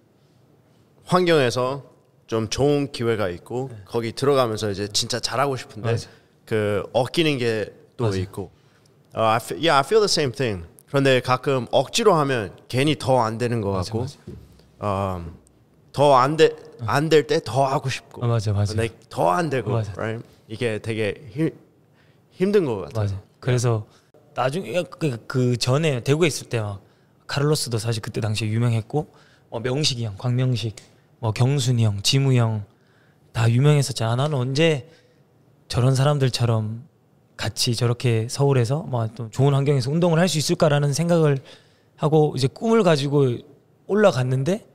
환경에서 좀 좋은 기회가 있고 네. 거기 들어가면서 이제 진짜 잘하고 싶은데 맞아. 그 얻기는 게 또 있고. Uh, I feel, yeah, I feel the same thing. 그런데 가끔 억지로 하면 괜히 더 안 되는 것 같고, 맞아, 맞아. Um, 더 안 돼 안 될 때 더 하고 싶고, 어, 맞아, 맞아. 근데 더 안 되고, 맞아. right? 이게 되게 힘 힘든 것 같아요. 맞아. 그래서 나중에 그, 그 전에 대구에 있을 때 막 카를로스도 사실 그때 당시에 유명했고, 뭐 명식이 형, 광명식, 뭐 경순이 형, 지무 형 다 유명했었잖아. 나는 언제 저런 사람들처럼 같이 저렇게 서울에서 뭐 또 좋은 환경에서 운동을 할 수 있을까라는 생각을 하고 이제 꿈을 가지고 올라갔는데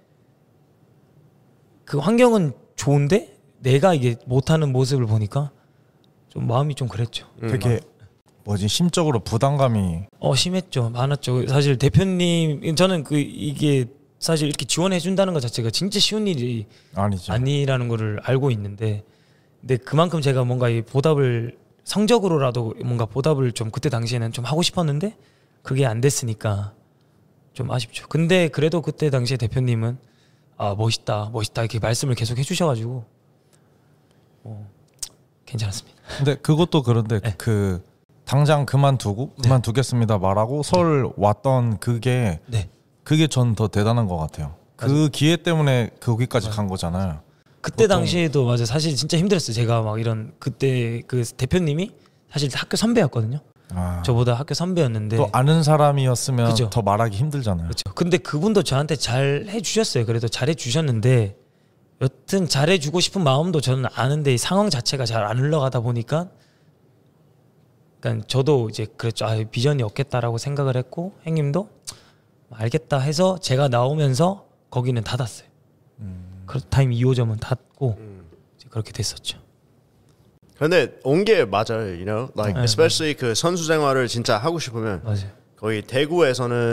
그 환경은 좋은데 내가 이게 못하는 모습을 보니까 좀 마음이 좀 그랬죠. 되게 뭐지 심적으로 부담감이 어 심했죠. 많았죠. 사실 대표님 저는 그 이게 사실 이렇게 지원해 준다는 것 자체가 진짜 쉬운 일이 아니죠. 아니라는 거를 알고 있는데 근데 그만큼 제가 뭔가 이 보답을 성적으로라도 뭔가 보답을 좀 그때 당시에는 좀 하고 싶었는데 그게 안 됐으니까 좀 아쉽죠. 근데 그래도 그때 당시에 대표님은 아 멋있다 멋있다 이렇게 말씀을 계속 해주셔가지고 뭐 괜찮았습니다. 근데 그것도 그런데 네. 그 당장 그만두고 네. 그만두겠습니다 말하고 서울 네. 왔던 그게 네. 그게 전 더 대단한 것 같아요. 그 맞아. 기회 때문에 거기까지 맞아. 간 거잖아요. 그때 보통... 당시에도 맞아 사실 진짜 힘들었어요. 제가 막 이런 그때 그 대표님이 사실 학교 선배였거든요. 아. 저보다 학교 선배였는데 또 아는 사람이었으면 그쵸? 더 말하기 힘들잖아요. 그렇죠. 근데 그분도 저한테 잘 해주셨어요. 그래도 잘 해주셨는데 여튼 잘해주고 싶은 마음도 저는 아는데 이 상황 자체가 잘 안 흘러가다 보니까 그러니까 저도 이제 그랬죠. 아, 비전이 없겠다라고 생각을 했고 형님도 알겠다 해서 제가 나오면서 거기는 닫았어요. 음. 타임 이 호점은 닫고 음. 이제 그렇게 됐었죠. 근데 온 게 맞아요, you know, like 네, especially 네. 그 선수 생활을 진짜 하고 싶으면 맞아요. 거기 대구에서는 어.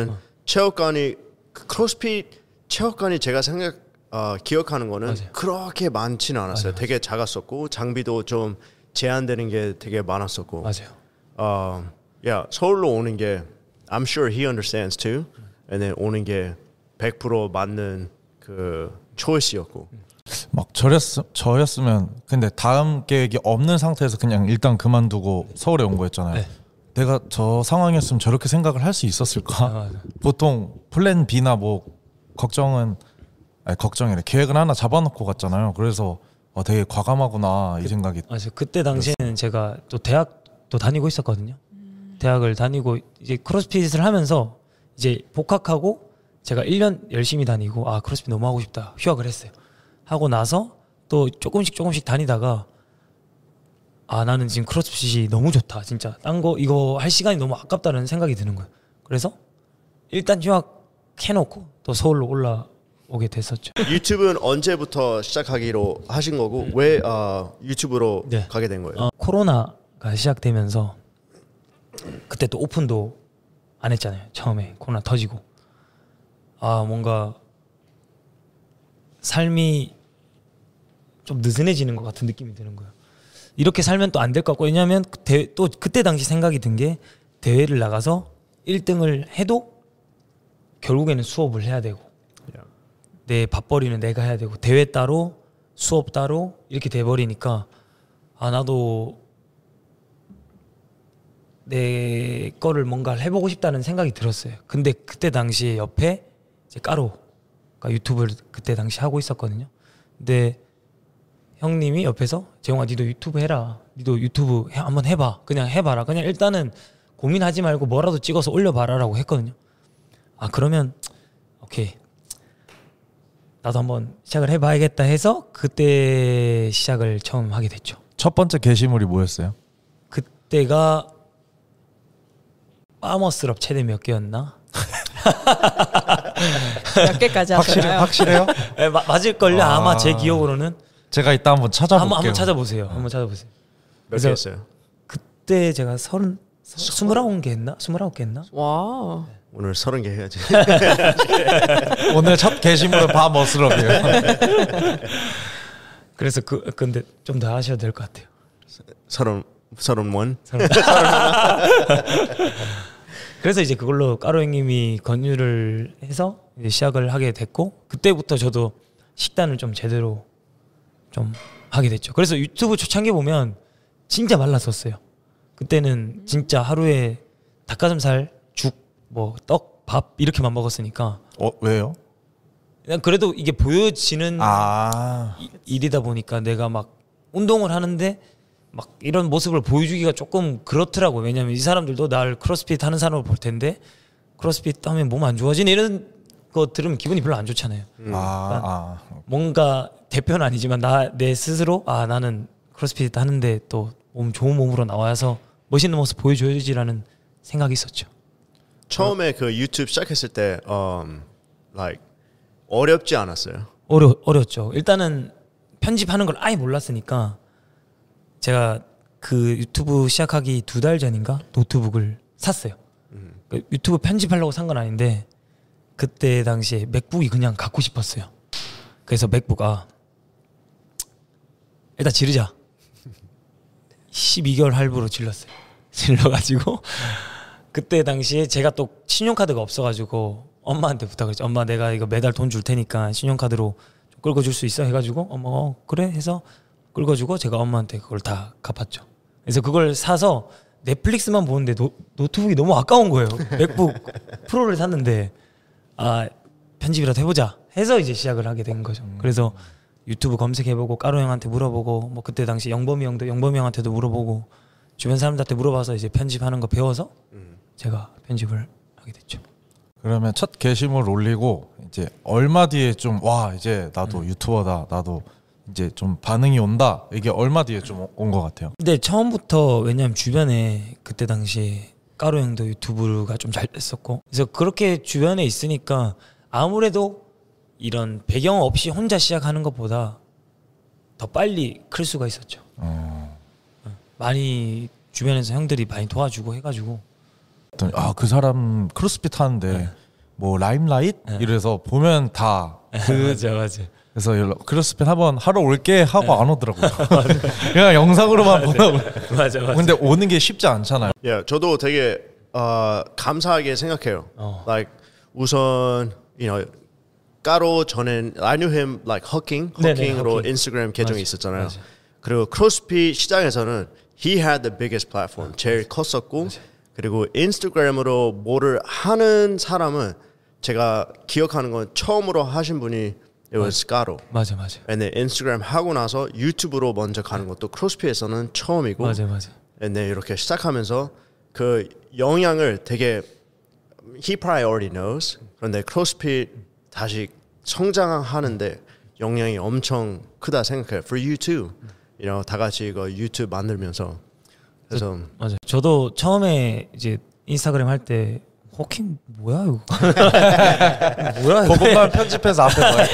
체육관이 크로스핏 체육관이 제가 생각 어, 기억하는 거는 맞아요. 그렇게 많지는 않았어요. 맞아요. 되게 작았었고 장비도 좀 제한되는 게 되게 많았었고. 맞아요. 어, 야 서울로 오는 게 I'm sure he understands too. and then 오는 게 백 퍼센트 맞는 그 초이스였고. 막 저였 저였으면 근데 다음 계획이 없는 상태에서 그냥 일단 그만두고 서울에 온 거였잖아요. 네. 내가 저 상황이었으면 저렇게 생각을 할 수 있었을까? 아, 보통 플랜 B나 뭐 걱정은 아니 걱정이래 계획은 하나 잡아놓고 갔잖아요. 그래서 어, 되게 과감하구나 이 그, 생각이. 맞아요. 그때 당시에는 그랬어요. 제가 또 대학도 다니고 있었거든요. 음. 대학을 다니고 이제 크로스핏을 하면서 이제 복학하고 제가 일 년 열심히 다니고 아 크로스핏 너무 하고 싶다 휴학을 했어요. 하고 나서 또 조금씩 조금씩 다니다가 아 나는 지금 크로스핏이 너무 좋다 진짜 딴 거 이거 할 시간이 너무 아깝다는 생각이 드는 거예요. 그래서 일단 휴학해놓고 또 서울로 올라오게 됐었죠. 유튜브는 언제부터 시작하기로 하신 거고 음. 왜 어, 유튜브로 네. 가게 된 거예요? 어, 코로나가 시작되면서 그때 또 오픈도 안 했잖아요. 처음에 코로나 터지고 아 뭔가 삶이 좀 느슨해지는 것 같은 느낌이 드는 거예요. 이렇게 살면 또 안 될 것 같고 왜냐하면 대, 또 그때 당시 생각이 든 게 대회를 나가서 일 등을 해도 결국에는 수업을 해야 되고 yeah. 내 밥벌이는 내가 해야 되고 대회 따로 수업 따로 이렇게 돼버리니까 아 나도 내 거를 뭔가 해보고 싶다는 생각이 들었어요. 근데 그때 당시에 옆에 이제 까로가 유튜브를 그때 당시 하고 있었거든요. 근데 형님이 옆에서 재용아 니도 유튜브 해라. 니도 유튜브 해, 한번 해봐. 그냥 해봐라. 그냥 일단은 고민하지 말고 뭐라도 찍어서 올려봐라 라고 했거든요. 아 그러면 오케이 나도 한번 시작을 해봐야겠다 해서 그때 시작을 처음 하게 됐죠. 첫 번째 게시물이 뭐였어요? 그때가 파머스럽 최대 몇 개였나? 몇 개까지 하셨나요? 확실해요? 네, 마, 맞을걸요. 아... 아마 제 기억으로는 제가 이따 한번 찾아볼게요. 한번, 한번 찾아보세요. 네. 한번 찾아보세요. 몇 개 했어요? 그때 제가 서른 스물아홉 개 했나? 스물아홉 개 했나? 와. 네. 오늘 서른 개 해야지. 오늘 첫 게시물은 파머스럽이에요. 그래서 그 근데 좀 더 하셔야 될 것 같아요. 서른 서른 원. 그래서 이제 그걸로 까로 형님이 권유를 해서 이제 시작을 하게 됐고 그때부터 저도 식단을 좀 제대로 좀 하게 됐죠. 그래서 유튜브 초창기 보면 진짜 말랐었어요. 그때는 진짜 하루에 닭가슴살, 죽, 뭐 떡, 밥 이렇게만 먹었으니까. 어 왜요? 그냥 그래도 이게 보여지는 아. 이, 일이다 보니까 내가 막 운동을 하는데 막 이런 모습을 보여주기가 조금 그렇더라고요. 왜냐면 이 사람들도 날 크로스핏 하는 사람을 볼 텐데 크로스핏 하면 몸 안 좋아지네 이런 거 들으면 기분이 별로 안 좋잖아요. 음. 아, 아. 뭔가 대표는 아니지만 나 내 스스로 아 나는 크로스핏 하는데 또 몸 좋은 몸으로 나와서 멋있는 모습 보여줘야지라는 생각이 있었죠. 처음에 그 유튜브 시작했을 때 um, like 어렵지 않았어요? 어려 어렸죠. 일단은 편집하는 걸 아예 몰랐으니까 제가 그 유튜브 시작하기 두 달 전인가 노트북을 샀어요. 음. 유튜브 편집하려고 산 건 아닌데 그때 당시에 맥북이 그냥 갖고 싶었어요. 그래서 맥북 아 일단 지르자. 십이 개월 할부로 질렀어요. 질러가지고 그때 당시에 제가 또 신용카드가 없어가지고 엄마한테 부탁을 했죠. 엄마 내가 이거 매달 돈 줄 테니까 신용카드로 좀 끌어줄 수 있어? 해가지고 엄마 어 그래 해서 끌어주고 제가 엄마한테 그걸 다 갚았죠. 그래서 그걸 사서 넷플릭스만 보는데 노, 노트북이 너무 아까운 거예요. 맥북 프로를 샀는데 아 편집이라도 해보자 해서 이제 시작을 하게 된 거죠. 음. 그래서 유튜브 검색해보고 까로 형한테 물어보고 뭐 그때 당시 영범이 형도 영범이 형한테도 물어보고 주변 사람들한테 물어봐서 이제 편집하는 거 배워서 음. 제가 편집을 하게 됐죠. 그러면 첫 게시물 올리고 이제 얼마 뒤에 좀 와 이제 나도 음. 유튜버다 나도 이제 좀 반응이 온다 이게 얼마 뒤에 좀 온 것 같아요. 근데 처음부터 왜냐면 주변에 그때 당시에 까로 형도 유튜브가 좀 잘 됐었고 그래서 그렇게 주변에 있으니까 아무래도 이런 배경 없이 혼자 시작하는 것보다 더 빨리 클 수가 있었죠. 어. 많이 주변에서 형들이 많이 도와주고 해가지고 아 그 사람 크로스핏 하는데 네. 뭐 라임라이트 네. 이래서 보면 다 그 맞아 맞아. 그래서 연락, 크로스핏 한번 하러 올게 하고 네. 안 오더라고요. 그냥 영상으로만 보라고. 맞아 맞아. 근데 오는 게 쉽지 않잖아요. 예, yeah, 저도 되게 어, 감사하게 생각해요. 어. Like 우선 you know 까로 저는 I knew him like hooking, hooking으로 인스타그램 계정이 맞아. 있었잖아요. 맞아. 그리고 크로스핏 시장에서는 he had the biggest platform, 맞아. 제일 컸었고 맞아. 그리고 인스타그램으로 뭐를 하는 사람은 제가 기억하는 건 처음으로 하신 분이 it was 까로. 맞아 맞아. 근데 인스타그램 하고 나서 유튜브로 먼저 가는 것도 크로스핏에서는 처음이고. 맞아 맞아. 근데 이렇게 시작하면서 그 영향을 되게 he probably already knows. 그런데 크로스핏 다시 성장하는데 영향이 엄청 크다 생각해요. For you too. You know, 다 같이 이거 유튜브 만들면서. 그래서 저, 맞아. 저도 처음에 이제 인스타그램 할 때 호킹 뭐야 이거? 뭐야? 그것만 편집해서 앞에 넣어요.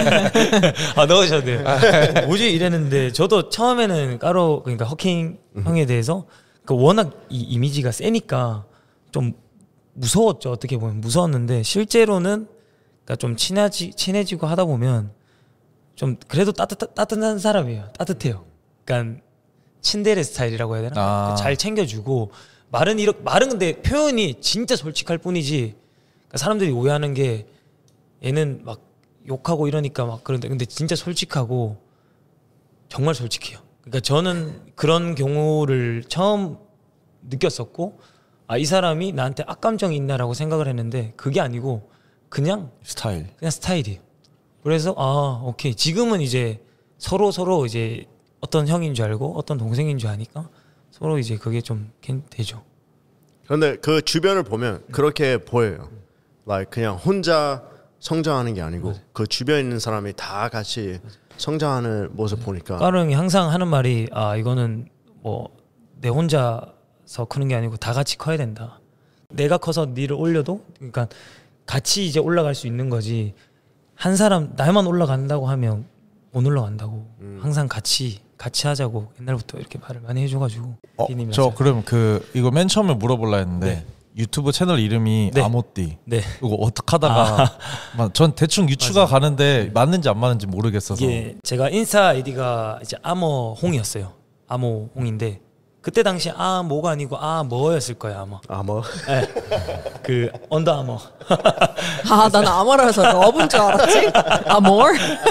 아 넣으셔도 돼요. 뭐지 이랬는데 저도 처음에는 까로 그러니까 호킹 형에 대해서 그 워낙 이 이미지가 세니까 좀 무서웠죠. 어떻게 보면 무서웠는데 실제로는 그러니까 좀 친해지 친해지고 하다 보면 좀 그래도 따뜻 따뜻한 사람이에요. 따뜻해요. 그러니까 친데레 스타일이라고 해야 되나? 아. 잘 챙겨주고. 말은 이렇게 말은 근데 표현이 진짜 솔직할 뿐이지 그러니까 사람들이 오해하는 게 얘는 막 욕하고 이러니까 막 그런데 근데 진짜 솔직하고 정말 솔직해요. 그러니까 저는 그런 경우를 처음 느꼈었고 아, 이 사람이 나한테 악감정이 있나라고 생각을 했는데 그게 아니고 그냥 스타일 그냥 스타일이에요. 그래서 아 오케이 지금은 이제 서로 서로 이제 어떤 형인 줄 알고 어떤 동생인 줄 아니까 서로 이제 그게 좀 되죠. 그런데 그 주변을 보면 그렇게 보여요. like 그냥 혼자 성장하는 게 아니고 맞아. 그 주변에 있는 사람이 다 같이 맞아. 성장하는 모습 맞아. 보니까 까루 형이 항상 하는 말이 아 이거는 뭐 내 혼자서 크는 게 아니고 다 같이 커야 된다. 내가 커서 니를 올려도 그러니까 같이 이제 올라갈 수 있는 거지 한 사람 나만 올라간다고 하면 못 올라간다고. 음. 항상 같이 같이 하자고 옛날부터 이렇게 말을 많이 해줘가지고. 어, 저 그럼 그 이거 맨 처음에 물어볼라 했는데 네. 유튜브 채널 이름이 네. 아모띠. 네. 이거 어떻게 하다가 아. 전 대충 유추가 맞아. 가는데 맞는지 안 맞는지 모르겠어서. 예, 제가 인스타 아이디가 이제 아머홍이었어요. 아모홍인데 그때 당시 아모가 아니고 아머였을 거예요 아마. 아머. 네. 그 언더 아머. 아, 난 아머라서 러브인 줄 알았지. 아머.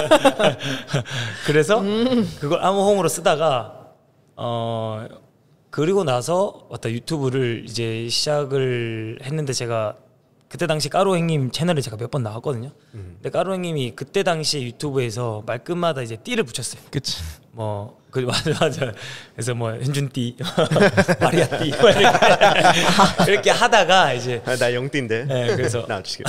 그래서 음. 그걸 아모홍으로 쓰다가 어 그리고 나서 왔다 유튜브를 이제 시작을 했는데 제가 그때 당시 까루 형님 채널에 제가 몇 번 나왔거든요. 음. 근데 까루 형님이 그때 당시 유튜브에서 말끝마다 이제 띠를 붙였어요. 그치. 뭐 그 맞아 맞아. 그래서 뭐 현준띠, 마리아띠 이렇게, 이렇게 하다가 이제 아, 나 영띠인데. 네, 그래서 나 지금.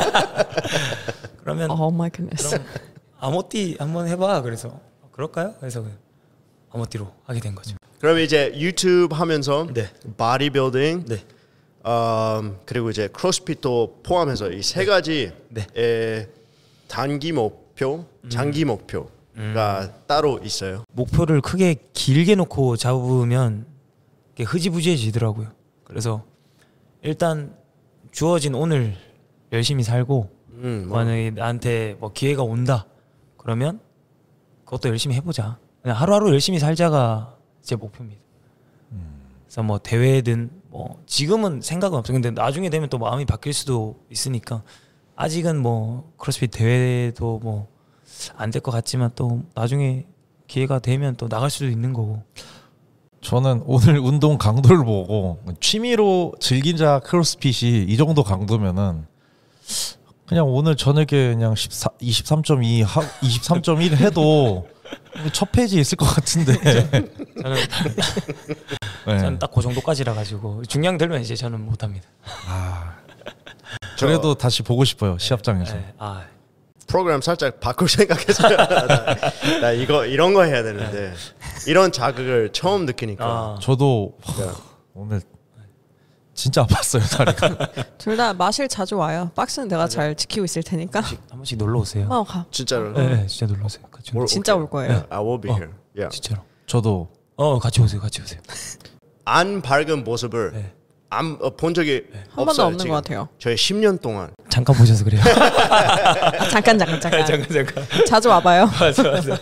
그러면 oh my goodness. 그럼 아모띠 한번 해봐. 그래서 그럴까요? 그래서 아모띠로 하게 된 거죠. 그럼 이제 유튜브 하면서 네. 바디빌딩, 네. 음, 그리고 이제 크로스핏도 포함해서 이 세 가지의 네. 단기 목표, 장기 목표. 가 음. 따로 있어요. 목표를 크게 길게 놓고 잡으면 흐지부지해지더라고요. 그래서 일단 주어진 오늘 열심히 살고 음, 뭐. 만약에 나한테 뭐 기회가 온다 그러면 그것도 열심히 해보자. 그냥 하루하루 열심히 살자가 제 목표입니다. 음. 그래서 뭐 대회든 뭐 지금은 생각은 없어요. 근데 나중에 되면 또 마음이 바뀔 수도 있으니까 아직은 뭐 크로스핏 대회도 뭐 안 될 것 같지만 또 나중에 기회가 되면 또 나갈 수도 있는 거고. 저는 오늘 운동 강도를 보고 취미로 즐기자 크로스핏이 이 정도 강도면은 그냥 오늘 저녁에 그냥 이십삼 점 이 하, 이십삼 점 일 해도 첫 페이지에 있을 것 같은데. 저는 네. 저는 딱 그 정도까지라 가지고 중량 들면 이제 저는 못합니다. 아, 그래도 다시 보고 싶어요 시합장에서. 네. 아. 프로그램 살짝 바꿀 생각했어요. 나, 나 이거 이런 거 해야 되는데 이런 자극을 처음 느끼니까. 아. 저도 와, 오늘 진짜 아팠어요 다리가. 둘 다 마실 자주 와요. 박스는 내가 맞아. 잘 지키고 있을 테니까. 한 번씩, 한 번씩 놀러 오세요. 어, 가. 진짜로? 네, 네 진짜 놀러 오세요. 같이 올, 진짜 올 거예요. Yeah, I will be 어, here. Yeah. 진짜로. 저도. 어 같이 오세요. 같이 오세요. 안 밝은 모습을 네. 안 본 적이 네. 한 번도 없는 것 같아요. 저희 십 년 동안 잠깐 보셔서 그래요. 아, 잠깐 잠깐 잠깐. 잠깐 잠깐. 자주 와봐요. 맞아 맞아.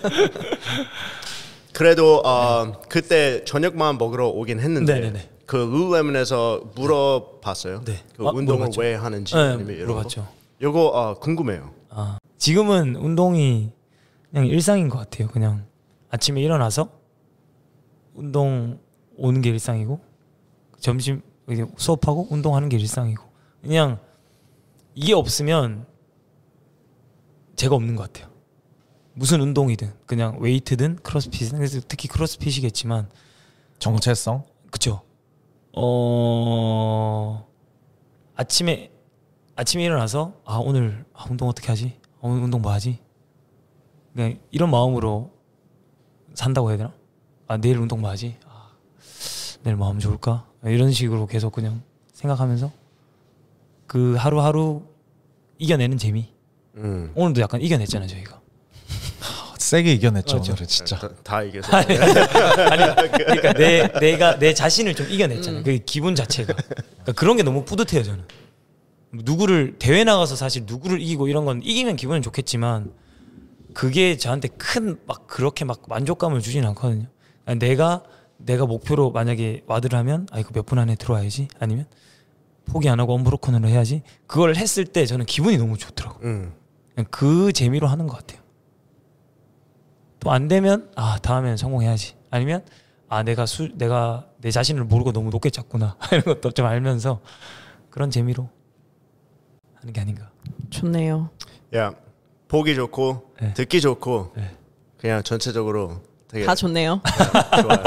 그래도 어, 그때 저녁만 먹으러 오긴 했는데 네네네. 그 룰루레몬에서 물어봤어요. 네. 그 아, 운동을 물어봤죠. 왜 하는지. 네, 아니면 이런 물어봤죠. 거. 요거 어, 궁금해요. 아, 지금은 운동이 그냥 일상인 것 같아요. 그냥 아침에 일어나서 운동 오는 게 일상이고 점심 수업하고 운동하는 게 일상이고 그냥 이게 없으면 제가 없는 것 같아요. 무슨 운동이든 그냥 웨이트든 크로스핏은 특히 크로스핏이겠지만 정체성? 그쵸. 어 아침에 아침에 일어나서 아 오늘 아, 운동 어떻게 하지? 아, 오늘 운동 뭐 하지? 그냥 이런 마음으로 산다고 해야 되나? 아 내일 운동 뭐 하지? 아, 내일 뭐 하면 좋을까? 이런 식으로 계속 그냥 생각하면서 그 하루하루 이겨내는 재미. 음. 오늘도 약간 이겨냈잖아요 저희가. 세게 이겨냈죠 맞죠. 오늘은 진짜. 다, 다 이겨서. 아니, 아니 그러니까 내 내가 내 자신을 좀 이겨냈잖아요. 음. 그 기분 자체가. 그러니까 그런 게 너무 뿌듯해요 저는. 누구를 대회 나가서 사실 누구를 이기고 이런 건 이기면 기분은 좋겠지만 그게 저한테 큰 막 그렇게 막 만족감을 주진 않거든요. 아니, 내가 내가 목표로 만약에 와드를 하면 아 이거 몇 분 안에 들어와야지 아니면 포기 안 하고 언브로큰으로 해야지 그걸 했을 때 저는 기분이 너무 좋더라고. 음. 그냥 그 재미로 하는 것 같아요. 또 안 되면 아 다음에는 성공해야지 아니면 아 내가 수 내가 내 자신을 모르고 너무 높게 잡구나 이런 것도 좀 알면서 그런 재미로 하는 게 아닌가. 좋네요. 야 보기 좋고 네. 듣기 좋고 네. 그냥 전체적으로 되게 다 좋네요. 좋아요.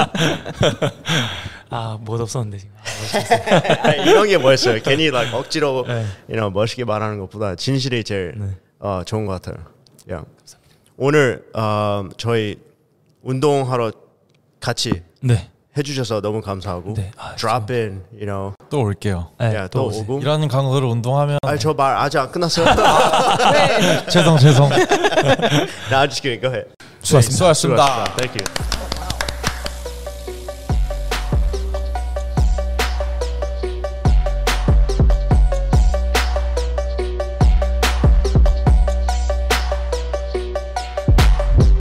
아 못 없었는데 지금. 아니, 이런 게 뭐였어요? 괜히 like, 억지로 네. you know, 멋있게 말하는 것보다 진실이 제일 네. 어, 좋은 것 같아요. 야. 오늘 어, 저희 운동하러 같이 네. 해주셔서 너무 감사하고 네. 아, drop in, you know, 또 올게요. 네, 야, 또 또 오세요. 오고. 이런 강도로 운동하면 아니 저 말 아직 안 끝났어요. 네. 죄송 죄송. 나 just kidding. Go ahead. 수고하셨습니다. 수고하셨습니다. Thank you.